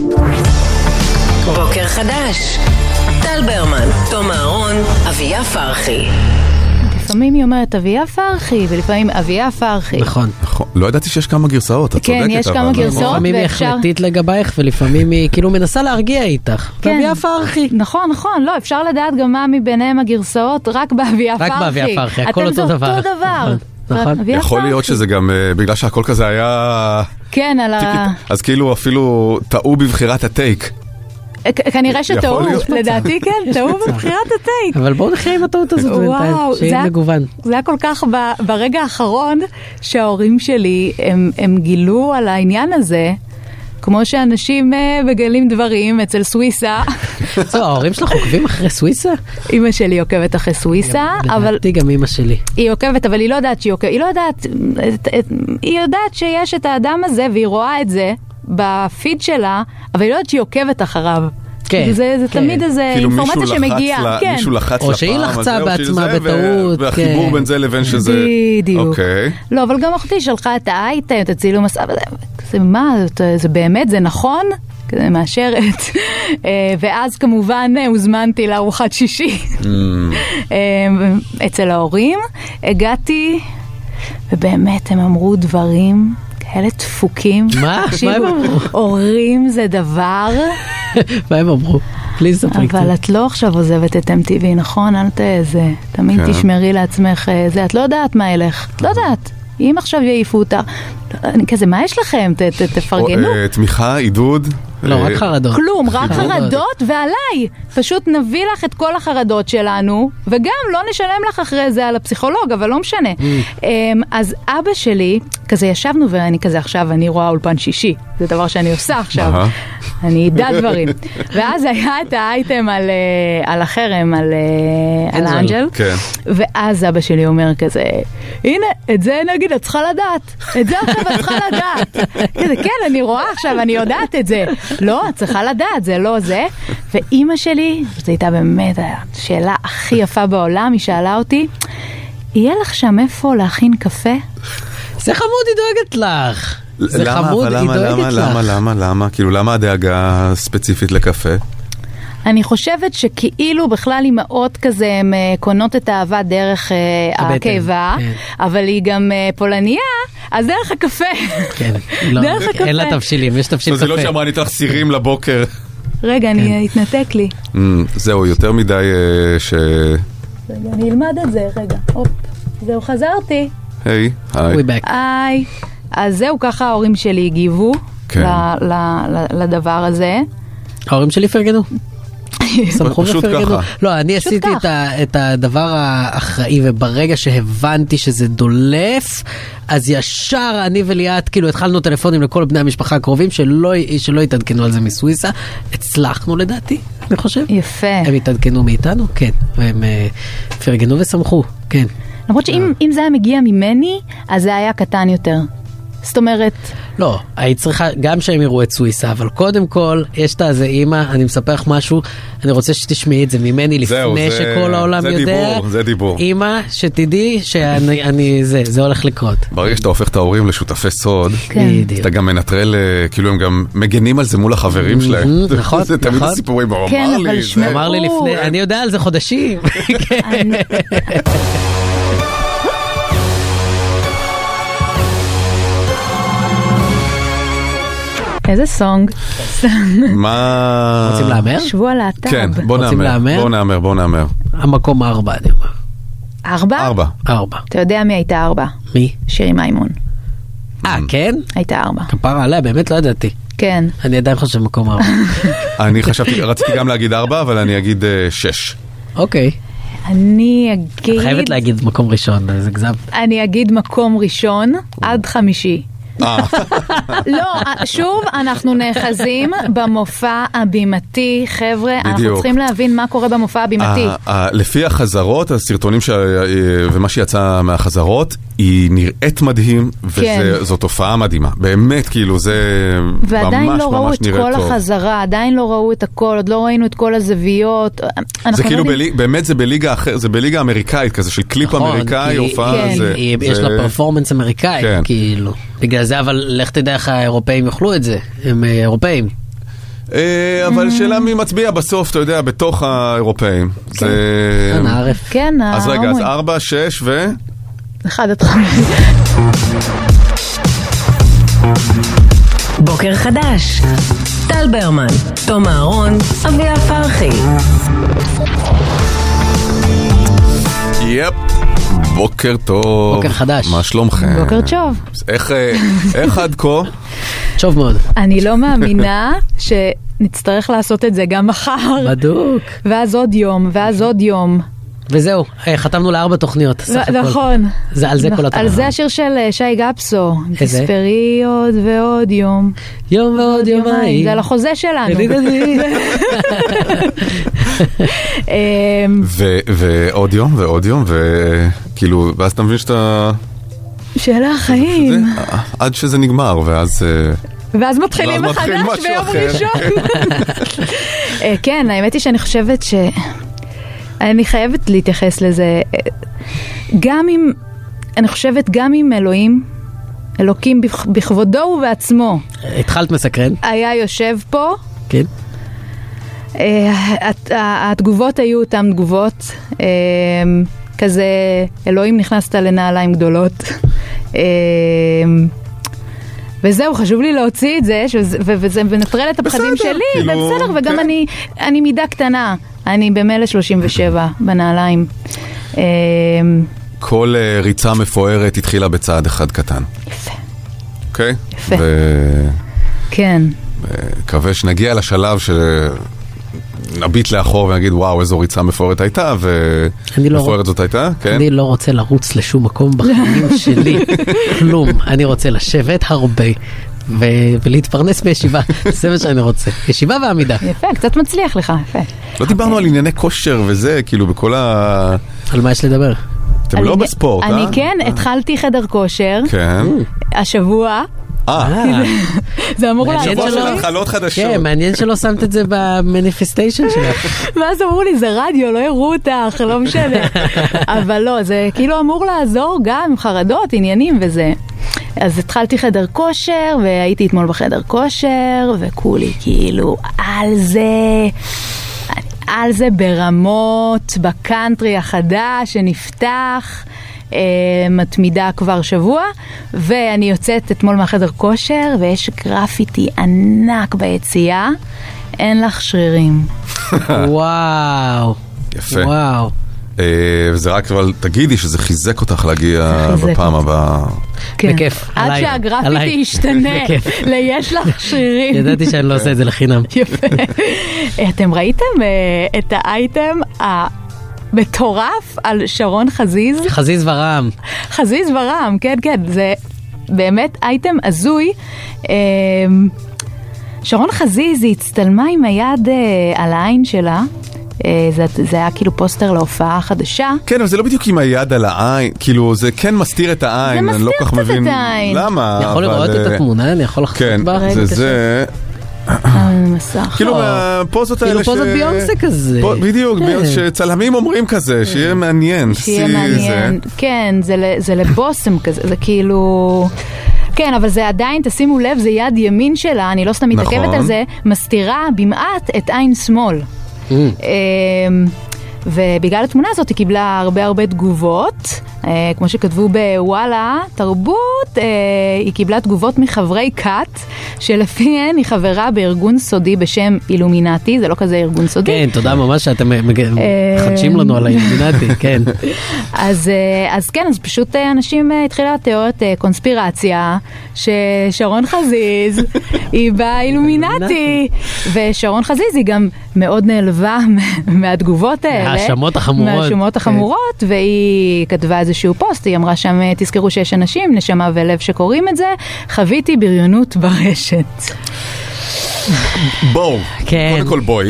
בוקר חדש. טל ברמן, תום אהרון, אביה פרחי. לפעמים היא אומרת אביה פרחי, ולפעמים אביה פרחי. נכון. לא ידעתי שיש כמה גרסאות, את צודקת. כן, יש כמה גרסאות. לפעמים היא החלטית לגבייך, ולפעמים היא כאילו מנסה להרגיע איתך. אביה פרחי. נכון. לא, אפשר לדעת גם מה מביניהם הגרסאות, רק באביה פרחי. רק באביה פרחי, הכל אותו דבר. אתם זה אותו דבר. נכון. יכול להיות שזה גם, בגלל שהכל כזה היה... כן, על ה... אז כאילו אפילו טעו בבחירת הטייק. כנראה שטעו, לדעתי כן, טעו בבחירת הטייק. אבל בואו נחיה עם הטעות הזאת בינתיים, שיהיה מגוון. זה היה כל כך ברגע האחרון שההורים שלי, הם גילו על העניין הזה, כמו שאנשים מגלים דברים אצל סוויסה. ההורים שלך עוקבים אחרי סוויסה? אמא שלי עוקבת אחרי סוויסה, אבל... לדעתי גם אמא שלי. היא עוקבת, אבל היא לא יודעת שהיא עוקבת. היא יודעת שיש את האדם הזה, והיא רואה את זה בפיד שלה, אבל היא לא יודעת שהיא עוקבת אחריו. כן. זה תמיד איזה אינפורמציה שמגיעה. מישהו לחץ או שהיא לחצה בעצמה בטעות. והחיבור בין זה לבין שזה... בדיוק. לא, אבל גם אחותי שלחה את האייטם, את הצילום מסע, מה, זה באמת, זה נכון? כזה מאשרת. ואז כמובן הוזמנתי לארוחת שישי. אצל ההורים. הגעתי, ובאמת הם אמרו דברים... כאלה דפוקים. מה? מה הם אמרו? הורים זה דבר. מה הם אמרו? פליז ספרי קצת. אבל את לא עכשיו עוזבת את MTV, נכון? אל תזה. תמיד תשמרי לעצמך זה. את לא יודעת מה ילך. את לא יודעת. אם עכשיו יעיפו אותה. כזה, מה יש לכם? תפרגנו. תמיכה, עידוד. לא, רק חרדות. כלום, רק חרדות ועליי. פשוט נביא לך את כל החרדות שלנו, וגם לא נשלם לך אחרי זה על הפסיכולוג, אבל לא משנה. אז אבא שלי, כזה ישבנו ואני כזה עכשיו, אני רואה אולפן שישי. זה דבר שאני עושה עכשיו. אני ידע דברים. ואז היה את האייטם על החרם, על האנג'ל. ואז אבא שלי אומר כזה, הנה, את זה נגיד, את צריכה לדעת. את זה עכשיו את צריכה לדעת. כזה, כן, אני רואה עכשיו, אני יודעת את זה. לא, את צריכה לדעת, זה לא זה. ואימא שלי, זו הייתה באמת השאלה הכי יפה בעולם, היא שאלה אותי, יהיה לך שם איפה להכין קפה? זה חמוד, היא דואגת לך. זה חמוד, היא דואגת לך. למה? כאילו, למה הדאגה ספציפית לקפה? אני חושבת שכאילו בכלל אימהות כזה הן קונות את האהבה דרך הקיבה, אבל היא גם פולניה, אז דרך הקפה. כן, אין לה תבשילים, יש תבשיל קפה. זה לא שאמרה, אני אתן לך סירים לבוקר. רגע, אני אתנתק לי. זהו, יותר מדי ש... רגע, אני אלמד את זה, רגע. זהו, חזרתי. היי, היי. אז זהו, ככה ההורים שלי הגיבו לדבר הזה. ההורים שלי פרגנו. פשוט ככה. לא, אני עשיתי את הדבר האחראי, וברגע שהבנתי שזה דולף, אז ישר אני וליאת, כאילו התחלנו טלפונים לכל בני המשפחה הקרובים, שלא יתעדכנו על זה מסוויסה. הצלחנו לדעתי, אני חושב. יפה. הם התעדכנו מאיתנו, כן. והם פרגנו ושמחו, כן. למרות שאם זה היה מגיע ממני, אז זה היה קטן יותר. זאת אומרת... לא, היית צריכה גם שהם יראו את סוויסה, אבל קודם כל, יש את הזה אימא, אני מספר לך משהו, אני רוצה שתשמעי את זה ממני לפני שכל העולם יודע. זה דיבור. אימא, שתדעי זה הולך לקרות. ברגע שאתה הופך את ההורים לשותפי סוד, אתה גם מנטרל, כאילו הם גם מגנים על זה מול החברים שלהם. נכון, זה תמיד הסיפורים, הוא אמר לי לפני, אני יודע על זה חודשים. איזה סונג? מה... רוצים לאמר? שבוע להט"ב. כן, בוא נאמר. המקום 4, אני אומר. 4? 4. אתה יודע מי הייתה 4? מי? שירי מימון. כן? הייתה 4. כפרה עליה, באמת לא ידעתי. כן. אני עדיין חושב מקום 4. אני רציתי גם להגיד 4, אבל אני אגיד 6. אוקיי. אני אגיד... חייבת להגיד מקום ראשון, זה גזם. אני אגיד מקום ראשון עד 5. לא, שוב אנחנו נאחזים במופע הבימתי, חבר'ה, אנחנו צריכים להבין מה קורה במופע הבימתי. לפי החזרות, הסרטונים ומה שיצא מהחזרות, היא נראית מדהים, וזו תופעה מדהימה. באמת, כאילו, זה ממש ממש נראית טוב. ועדיין לא ראו את כל החזרה, עדיין לא ראו את הכל, עוד לא ראינו את כל הזוויות. זה כאילו, באמת זה בליגה אחרת, זה בליגה אמריקאית כזה, של קליפ אמריקאי, הופעה. יש לה פרפורמנס אמריקאי, כאילו. בגלל זה, אבל לך תדע איך האירופאים יאכלו את זה, הם אירופאים. אבל שאלה מי מצביע בסוף, אתה יודע, בתוך האירופאים. כן, הערף. כן, אז רגע, אז 4, 6 ו... 1 עד 5. בוקר חדש. טל ברמן, תום אהרון, אביה פרחי. יפ. בוקר טוב. בוקר חדש. מה שלומכם? בוקר טוב. איך עד כה? טוב מאוד. אני לא מאמינה שנצטרך לעשות את זה גם מחר. בדוק. ואז עוד יום, ואז עוד יום. וזהו, חתמנו ל4 תוכניות. נכון. זה על זה כל התוכניות. על זה השיר של שי גפסו. תספרי עוד ועוד יום. יום ועוד יומיים. זה על החוזה שלנו. ועוד יום ועוד יום, וכאילו, ואז אתה מבין שאתה... שאלה החיים. עד שזה נגמר, ואז מתחילים מחדש ביום ראשון. כן, האמת היא שאני חושבת אני חייבת להתייחס לזה. גם אם, אני חושבת גם אם אלוקים בכבודו ובעצמו. התחלת מסקרן. היה יושב פה. כן. התגובות היו אותן תגובות. כזה, אלוהים נכנסת לנעליים גדולות. וזהו, חשוב לי להוציא את זה, ונטרל את הפחדים שלי, ובסדר, וגם אני מידה קטנה. אני במילא 37 בנעליים. כל ריצה מפוארת התחילה בצעד אחד קטן. יפה. אוקיי? יפה. כן. מקווה שנגיע לשלב שנביט לאחור ונגיד, וואו, איזו ריצה מפוארת הייתה, ומפוארת זאת הייתה, כן? אני לא רוצה לרוץ לשום מקום בחיים שלי. כלום. אני רוצה לשבת הרבה. ולהתפרנס בישיבה, זה מה שאני רוצה. ישיבה ועמידה. יפה, קצת מצליח לך, יפה. לא דיברנו על ענייני כושר וזה, כאילו בכל על מה יש לדבר? אתם לא בספורט, אני כן, התחלתי חדר כושר. כן. השבוע. זה אמור שבוע של התחלות חדשות. כן, מעניין שלא שמת את זה במניפיסטיישן שלך. ואז אמרו לי, זה רדיו, לא יראו אותך, לא משנה. אבל לא, זה כאילו אמור לעזור גם עם חרדות, עניינים וזה. אז התחלתי חדר כושר, והייתי אתמול בחדר כושר, וכולי כאילו על זה ברמות, בקאנטרי החדש שנפתח, מתמידה כבר שבוע, ואני יוצאת אתמול מהחדר כושר, ויש גרפיטי ענק ביציאה, אין לך שרירים. וואו. יפה. וואו. וזה רק, אבל תגידי שזה חיזק אותך להגיע בפעם הבאה. כן. בכיף. עד שהגרפיטי ישתנה, ליש לך שרירים. ידעתי שאני לא עושה את זה לחינם. יפה. אתם ראיתם את האייטם המטורף על שרון חזיז? חזיז ורם. חזיז ורם, כן, כן. זה באמת אייטם הזוי. שרון חזיז היא הצטלמה עם היד על העין שלה. זה היה כאילו פוסטר להופעה חדשה. כן, אבל זה לא בדיוק עם היד על העין, כאילו זה כן מסתיר את העין. זה מסתיר קצת את העין. למה? אני יכול לראות את התמונה, אני יכול לחזות בה. כן, זה מסך. כאילו הפוזות האלה כאילו פוזות ביונסה כזה. בדיוק, שצלמים אומרים כזה, שיהיה מעניין. שיהיה מעניין, כן, זה לבוסם כזה, זה כאילו... כן, אבל זה עדיין, תשימו לב, זה יד ימין שלה, אני לא סתם מתעכבת על זה, מסתירה במעט את עין שמאל. ובגלל התמונה הזאת היא קיבלה הרבה תגובות, כמו שכתבו בוואלה, תרבות, היא קיבלה תגובות מחברי קאט, שלפיהן היא חברה בארגון סודי בשם אילומינטי, זה לא כזה ארגון סודי. כן, תודה ממש שאתם מחדשים לנו על האילומינטי, כן. אז כן, אז פשוט אנשים התחילה תיאוריות קונספירציה, ששרון חזיז היא באילומינטי, ושרון חזיז היא גם מאוד נעלבה מהתגובות האלה. מהאשמות החמורות, והיא כתבה איזשהו פוסט, היא אמרה שם, תזכרו שיש אנשים, נשמה ולב שקוראים את זה, חוויתי בריונות ברשת. בואו, קודם כל בואי.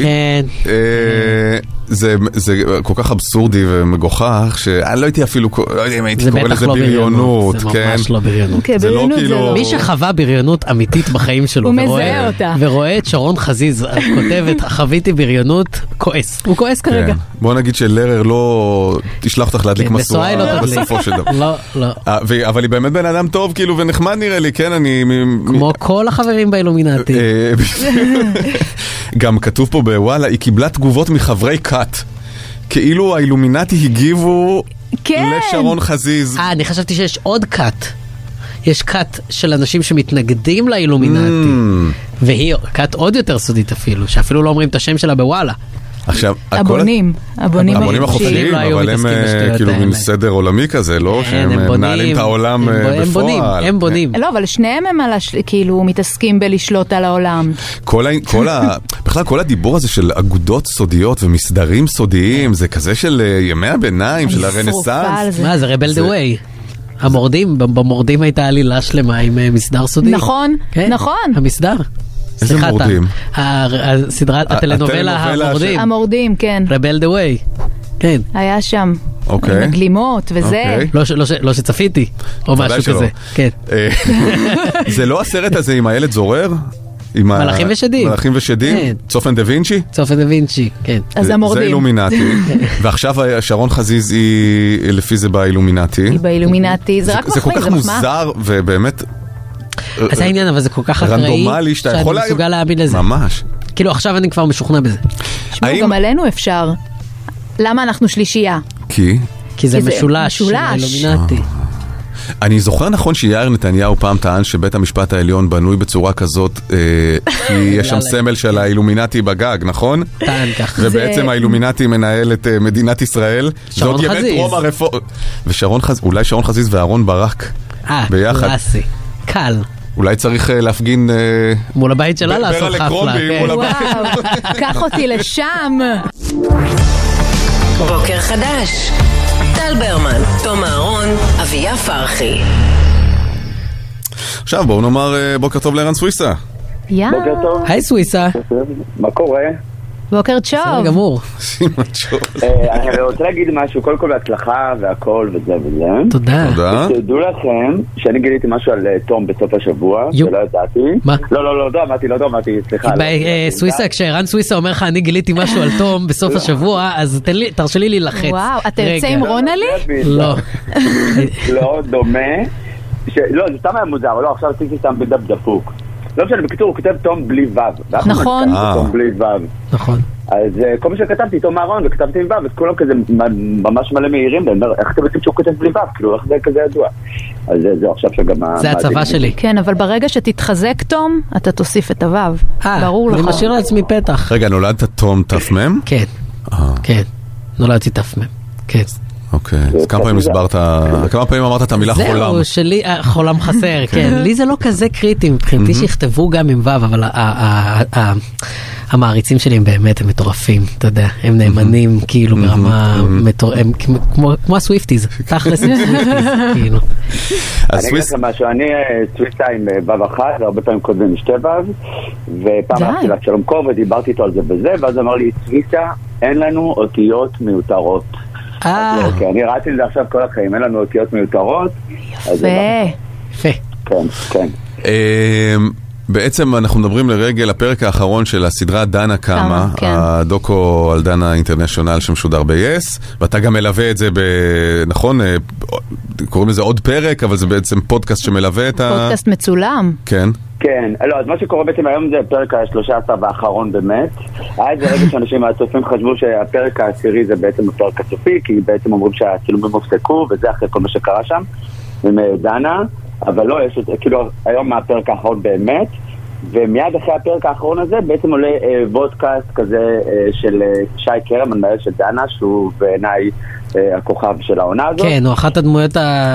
זה כל כך אבסורדי ומגוחך, שאני לא הייתי אפילו, לא יודע אם הייתי קורא לזה בריונות. זה ממש לא בריונות. זה לא כאילו... מי שחווה בריונות אמיתית בחיים שלו, הוא מזהה אותה. ורואה את שרון חזיז, כותבת, חוויתי בריונות, כועס. הוא כועס כרגע. בוא נגיד שלרר לא תשלח אותך להדליק מסורה בסופו של דבר. לא. אבל היא באמת בן אדם טוב, כאילו, ונחמד נראה לי, כן, אני... כמו כל החברים באילומינטי. גם כתוב פה בוואלה, היא קיבלה תגובות מחברי קאט. כאילו האילומינטי הגיבו לשרון חזיז. אני חשבתי שיש עוד קאט. יש קאט של אנשים שמתנגדים לאילומינטי. והיא קאט עוד יותר סודית אפילו, שאפילו לא אומרים את השם שלה בוואלה. עכשיו, הבונים החופשיים, אבל הם כאילו מין סדר עולמי כזה, לא? שהם מנהלים את העולם בפועל. הם בונים. לא, אבל שניהם הם כאילו מתעסקים בלשלוט על העולם. בכלל כל הדיבור הזה של אגודות סודיות ומסדרים סודיים, זה כזה של ימי הביניים, של הרנסנס. מה, זה rebel the way. המורדים, במורדים הייתה עלילה שלמה עם מסדר סודי. נכון. המסדר. איזה מורדים? הסדרת, הטלנובלה המורדים, כן. rebel the way. כן. היה שם. עם הגלימות וזה. לא שצפיתי, או משהו כזה. כן. זה לא הסרט הזה עם הילד זורר? מלאכים ושדים. מלאכים ושדים? צופן דה וינצ'י? צופן דה וינצ'י, כן. אז המורדים. זה אילומינטי. ועכשיו שרון חזיז היא לפי זה באילומינטי. היא באילומינטי. זה רק מחמיא, זה כל כך מוזר ובאמת... אז העניין, אבל זה כל כך אקראי שאני מסוגל להאמין לזה. ממש. כאילו עכשיו אני כבר משוכנע בזה. שמעו, גם עלינו אפשר. למה אנחנו שלישייה? כי זה משולש. אילומינטי. אני זוכר נכון שיאיר נתניהו פעם טען שבית המשפט העליון בנוי בצורה כזאת, כי יש שם סמל של האילומינטי בגג, נכון? טען כך. ובעצם האילומינטי מנהל את מדינת ישראל. שרון חזיז. ושרון חזיז, אולי שרון חזיז ואהרון ברק. ביחד. קלאסי. קל. אולי צריך להפגין... מול הבית שלה לעשות חפלה. וואו, קח אותי לשם. בוקר חדש. טל ברמן, תום אהרון, אביה פרחי. עכשיו בואו נאמר בוקר טוב לערן סוויסה. בוקר טוב. היי סוויסה. מה קורה? בוקר צ'וב. בסדר גמור. אני רוצה להגיד משהו, קודם כל בהצלחה והכל וזה וזה. תודה. תדעו לכם שאני גיליתי משהו על תום בסוף השבוע, שלא ידעתי. מה? לא אמרתי, סליחה. סוויסה, כשערן סוויסה אומר לך אני גיליתי משהו על תום בסוף השבוע, אז תרשה לי להילחץ. וואו, אתה יוצא עם רונלי? לא. לא, דומה. לא, זה סתם היה מוזר, לא, עכשיו עשיתי סתם בדפדפוק. לא משנה, בקיצור, הוא כותב תום בלי וו. נכון. תום בלי וו. נכון. אז כל מי שכתבתי, תום אהרון, וכתבתי עם וו, אז כולם כזה ממש מלא מהירים, איך אתם יודעים שהוא כותב בלי וו? כאילו, איך זה כזה ידוע? אז זהו, עכשיו שגם... זה הצבא שלי. כן, אבל ברגע שתתחזק תום, אתה תוסיף את הוו. ברור לך. אני משאיר לעצמי פתח. רגע, נולדת תום תפמם? כן. כן. נולדתי תפמם. כן. אוקיי, אז כמה פעמים אמרת את המילה חולם? זהו, שלי, חולם חסר, כן. לי זה לא כזה קריטי, מבחינתי שיכתבו גם עם וו, אבל המעריצים שלי הם באמת מטורפים, אתה יודע, הם נאמנים כאילו ברמה, הם כמו הסוויפטיז, תכלס סוויפטיז, כאילו. אני אגיד לכם משהו, אני סוויסה עם וו אחת, והרבה פעמים כותבים עם שתי וו, ופעם הלכתי לשלום קור ודיברתי איתו על זה וזה, ואז אמר לי, סוויסה, אין לנו אותיות מיותרות. אוקיי, אני ראיתי לזה עכשיו כל החיים, אין לנו אותיות מיותרות. יפה. יפה. כן. בעצם אנחנו מדברים לרגל הפרק האחרון של הסדרה דנה קמה, הדוקו על דנה אינטרנשיונל שמשודר ב-yes, ואתה גם מלווה את זה נכון? קוראים לזה עוד פרק, אבל זה בעצם פודקאסט שמלווה את פודקאסט מצולם. כן. כן, לא, אז מה שקורה בעצם היום זה הפרק ה-13 והאחרון באמת. היה איזה רגע שאנשים הצופים חשבו שהפרק העשירי זה בעצם הפרק הסופי, כי בעצם אומרים שהצילומים הופסקו, וזה אחרי כל מה שקרה שם, עם דנה, אבל לא, יש כאילו היום הפרק האחרון באמת, ומיד אחרי הפרק האחרון הזה בעצם עולה וודקאסט כזה של שי קרם, המנהל של דנה, שהוא בעיניי הכוכב של העונה הזאת. כן, הוא אחת הדמויות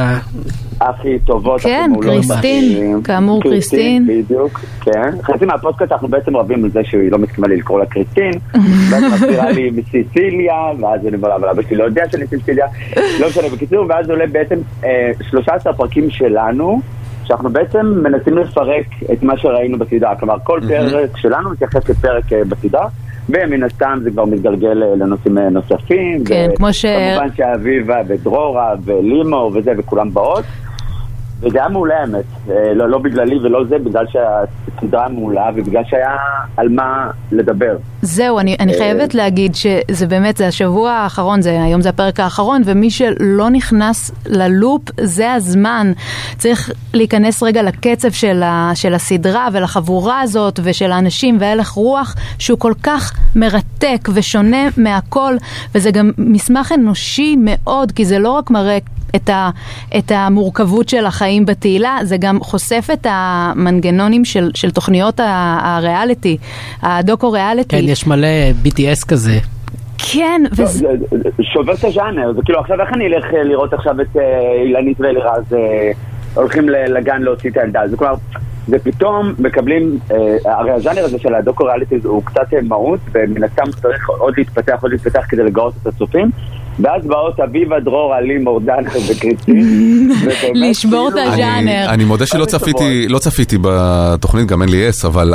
הכי טובות. כן, קריסטין, כאמור קריסטין. בדיוק, כן. חצי מהפודקאסט אנחנו בעצם רבים על זה שהיא לא מסכימה לי לקרוא לה קריסטין, ואז מסבירה לי מסיסיליה, ואז אני אומר, אבל אבא שלי לא יודע שאני סיסיליה, לא משנה בקיצור, ואז עולה בעצם 13 פרקים שלנו, שאנחנו בעצם מנסים לפרק את מה שראינו בסדרה, כלומר כל פרק שלנו מתייחס לפרק בסדרה, ומן הסתם זה כבר מתגלגל לנושאים נוספים, כן, כמו כמובן שאביבה ודרורה ולימו וזה וכולם באות, וזה היה מעולה האמת, לא בגללי ולא זה, בגלל שהסדרה מעולה ובגלל שהיה על מה לדבר. זהו, אני חייבת להגיד שזה באמת, זה השבוע האחרון, היום זה הפרק האחרון, ומי שלא נכנס ללופ, זה הזמן. צריך להיכנס רגע לקצב של הסדרה ולחבורה הזאת ושל האנשים והלך רוח, שהוא כל כך מרתק ושונה מהכל, וזה גם מסמך אנושי מאוד, כי זה לא רק מראה את המורכבות של החיים בתהילה, זה גם חושף את המנגנונים של תוכניות הריאליטי, הדוקו-ריאליטי. כן, יש מלא BTS כזה. כן, שובר את הז'אנר, זה כאילו עכשיו איך אני אלך לראות עכשיו את אילנית ואלירז הולכים לגן להוציא את הילדה, זה כלומר, זה פתאום מקבלים, הרי הז'אנר הזה של הדוקו-ריאליטי הוא קצת מהות, ומן הסתם צריך עוד להתפתח כדי לגרות את הצופים, ואז באות אביבה, דרורה, לימור, דנה וקריסטין. לשבור את הז'אנר. אני מודה שלא צפיתי בתוכנית, גם אין לי אבל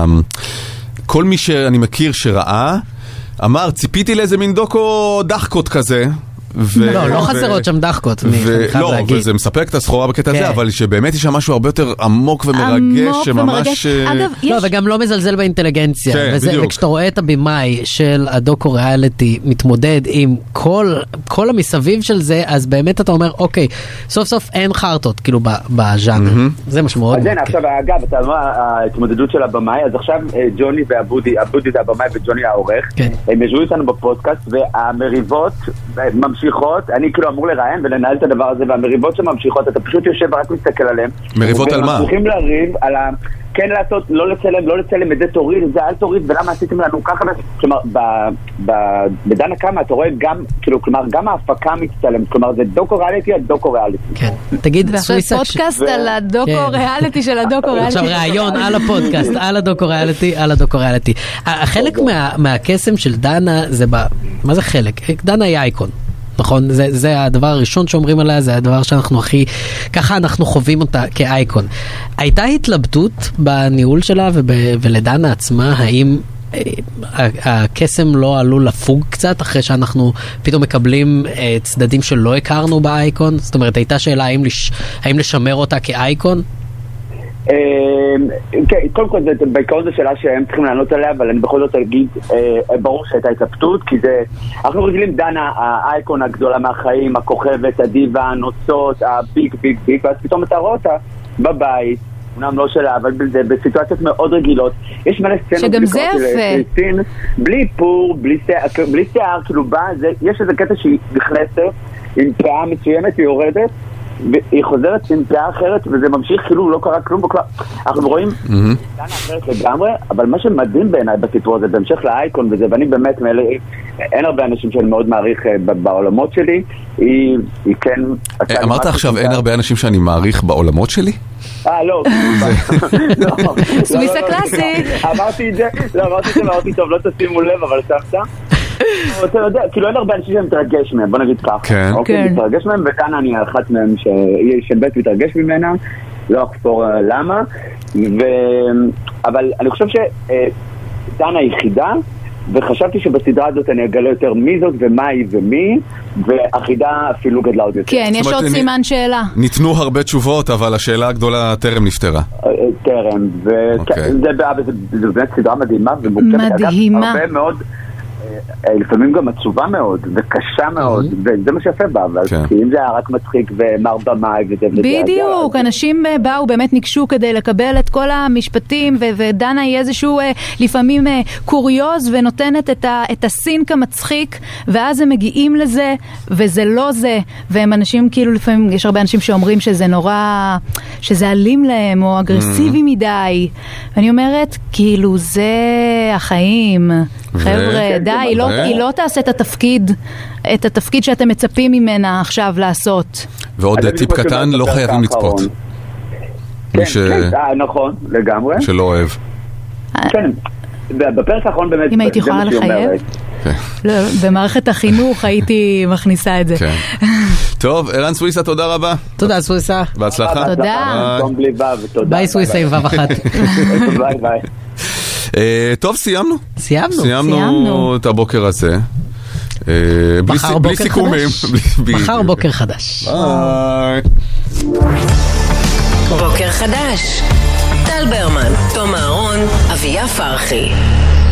כל מי שאני מכיר שראה, אמר, ציפיתי לאיזה מין דוקו דחקות כזה. לא חסרות שם דחקות, לא, וזה מספק את הסחורה בקטע הזה, אבל שבאמת יש שם משהו הרבה יותר עמוק ומרגש, שממש... לא, וגם לא מזלזל באינטליגנציה, וכשאתה רואה את הבימאי של הדוקו-ריאליטי מתמודד עם כל המסביב של זה, אז באמת אתה אומר, אוקיי, סוף סוף אין חרטות, כאילו, בז'אנר. זה משמעות. אז הנה, עכשיו, אגב, אתה אומר, ההתמודדות של הבמאי, אז עכשיו ג'וני ואבודי, אבודי זה הבמאי וג'וני העורך, הם ישבו איתנו בפודקאסט, והמריבות ממשיכות, אני כאילו אמור לראיין ולנהל את הדבר הזה, והמריבות שממשיכות, אתה פשוט יושב ורק מסתכל עליהם. מריבות על מה? וממשיכים להריב על כן לעשות, לא לצלם את זה תוריד, זה אל תוריד, ולמה עשיתם לנו ככה? כלומר, בדנה קמה אתה רואה גם, כאילו, כלומר, גם ההפקה מצטלמת, כלומר, זה דוקו-ריאליטי על דוקו-ריאליטי. כן, תגיד, ועכשיו פודקאסט על הדוקו-ריאליטי של הדוקו-ריאליטי. עכשיו רעיון על הפודקאסט, על הדוקו-ריאליטי, על הדוקו-ריאליטי. החלק מהקסם של דנה, זה מה זה חלק? דנה היא אייקון. נכון? זה הדבר הראשון שאומרים עליה, זה הדבר שאנחנו ככה אנחנו חווים אותה כאייקון. הייתה התלבטות בניהול שלה ולדנה עצמה, האם הקסם לא עלול לפוג קצת אחרי שאנחנו פתאום מקבלים צדדים שלא הכרנו באייקון? זאת אומרת, הייתה שאלה האם לשמר אותה כאייקון? קודם כל, בעיקרון זו שאלה שהם צריכים לענות עליה, אבל אני בכל זאת אגיד, ברור שהייתה התלבטות, כי זה, אנחנו רגילים דנה, האייקון הגדולה מהחיים, הכוכבת, הדיבה, הנוצות, הביג ביג ביג, ואז פתאום אתה רואה אותה בבית, אומנם לא שלה, אבל בסיטואציות מאוד רגילות, יש מלא סצנות שגם זה יפה, בלי פור, בלי שיער, כאילו בא, יש איזה קטע שהיא נכנסת עם פאה מסוימת, היא יורדת והיא חוזרת עם פאה אחרת, וזה ממשיך כאילו לא קרה כלום. אנחנו רואים דנה אחרת לגמרי, אבל מה שמדהים בעיניי בסיפור הזה, בהמשך לאייקון וזה, ואני באמת אין הרבה אנשים שאני מאוד מעריך בעולמות שלי, היא כן... אמרת עכשיו אין הרבה אנשים שאני מעריך בעולמות שלי? לא. סוויסה קלאסי. אמרתי את זה, אמרתי טוב, לא תשימו לב, אבל שמת. אתה יודע, כאילו אין הרבה אנשים שמתרגש מהם, בוא נגיד ככה. אוקיי, מתרגש מהם, וכאן אני אחת מהם שבית מתרגש ממנה, לא אחפור למה, אבל אני חושב שדנה היחידה, וחשבתי שבסדרה הזאת אני אגלה יותר מי זאת ומה היא ומי, והחידה אפילו גדלה עוד יותר. כן, יש עוד סימן שאלה. ניתנו הרבה תשובות, אבל השאלה הגדולה טרם נפתרה. טרם, וזה באמת סדרה מדהימה ומורכבת. מדהימה. הרבה מאוד, לפעמים גם עצובה מאוד, וקשה מאוד, וזה מה שיפה בה, אבל אם זה היה רק מצחיק ומר במאי וזה וזה. בדיוק, אנשים באו, באמת ניגשו כדי לקבל את כל המשפטים, ודנה היא איזשהו לפעמים קוריוז, ונותנת את הסינק המצחיק, ואז הם מגיעים לזה, וזה לא זה, והם אנשים כאילו לפעמים, יש הרבה אנשים שאומרים שזה נורא, שזה אלים להם, או אגרסיבי מדי. אני אומרת, כאילו זה החיים. חבר'ה, די, היא לא תעשה את התפקיד שאתם מצפים ממנה עכשיו לעשות. ועוד טיפ קטן, לא חייבים לצפות. נכון, לגמרי. שלא אוהב. כן, בפרק האחרון באמת, אם הייתי יכולה לחייב, במערכת החינוך הייתי מכניסה את זה. טוב, ערן סוויסה, תודה רבה. תודה סוויסה. בהצלחה. תודה. ביי סוויסה עם וו אחת. ביי ביי. טוב, סיימנו את הבוקר הזה. בלי סיכומים. מחר בוקר חדש. בוקר חדש. טל ברמן, תום אהרון, אביה פרחי.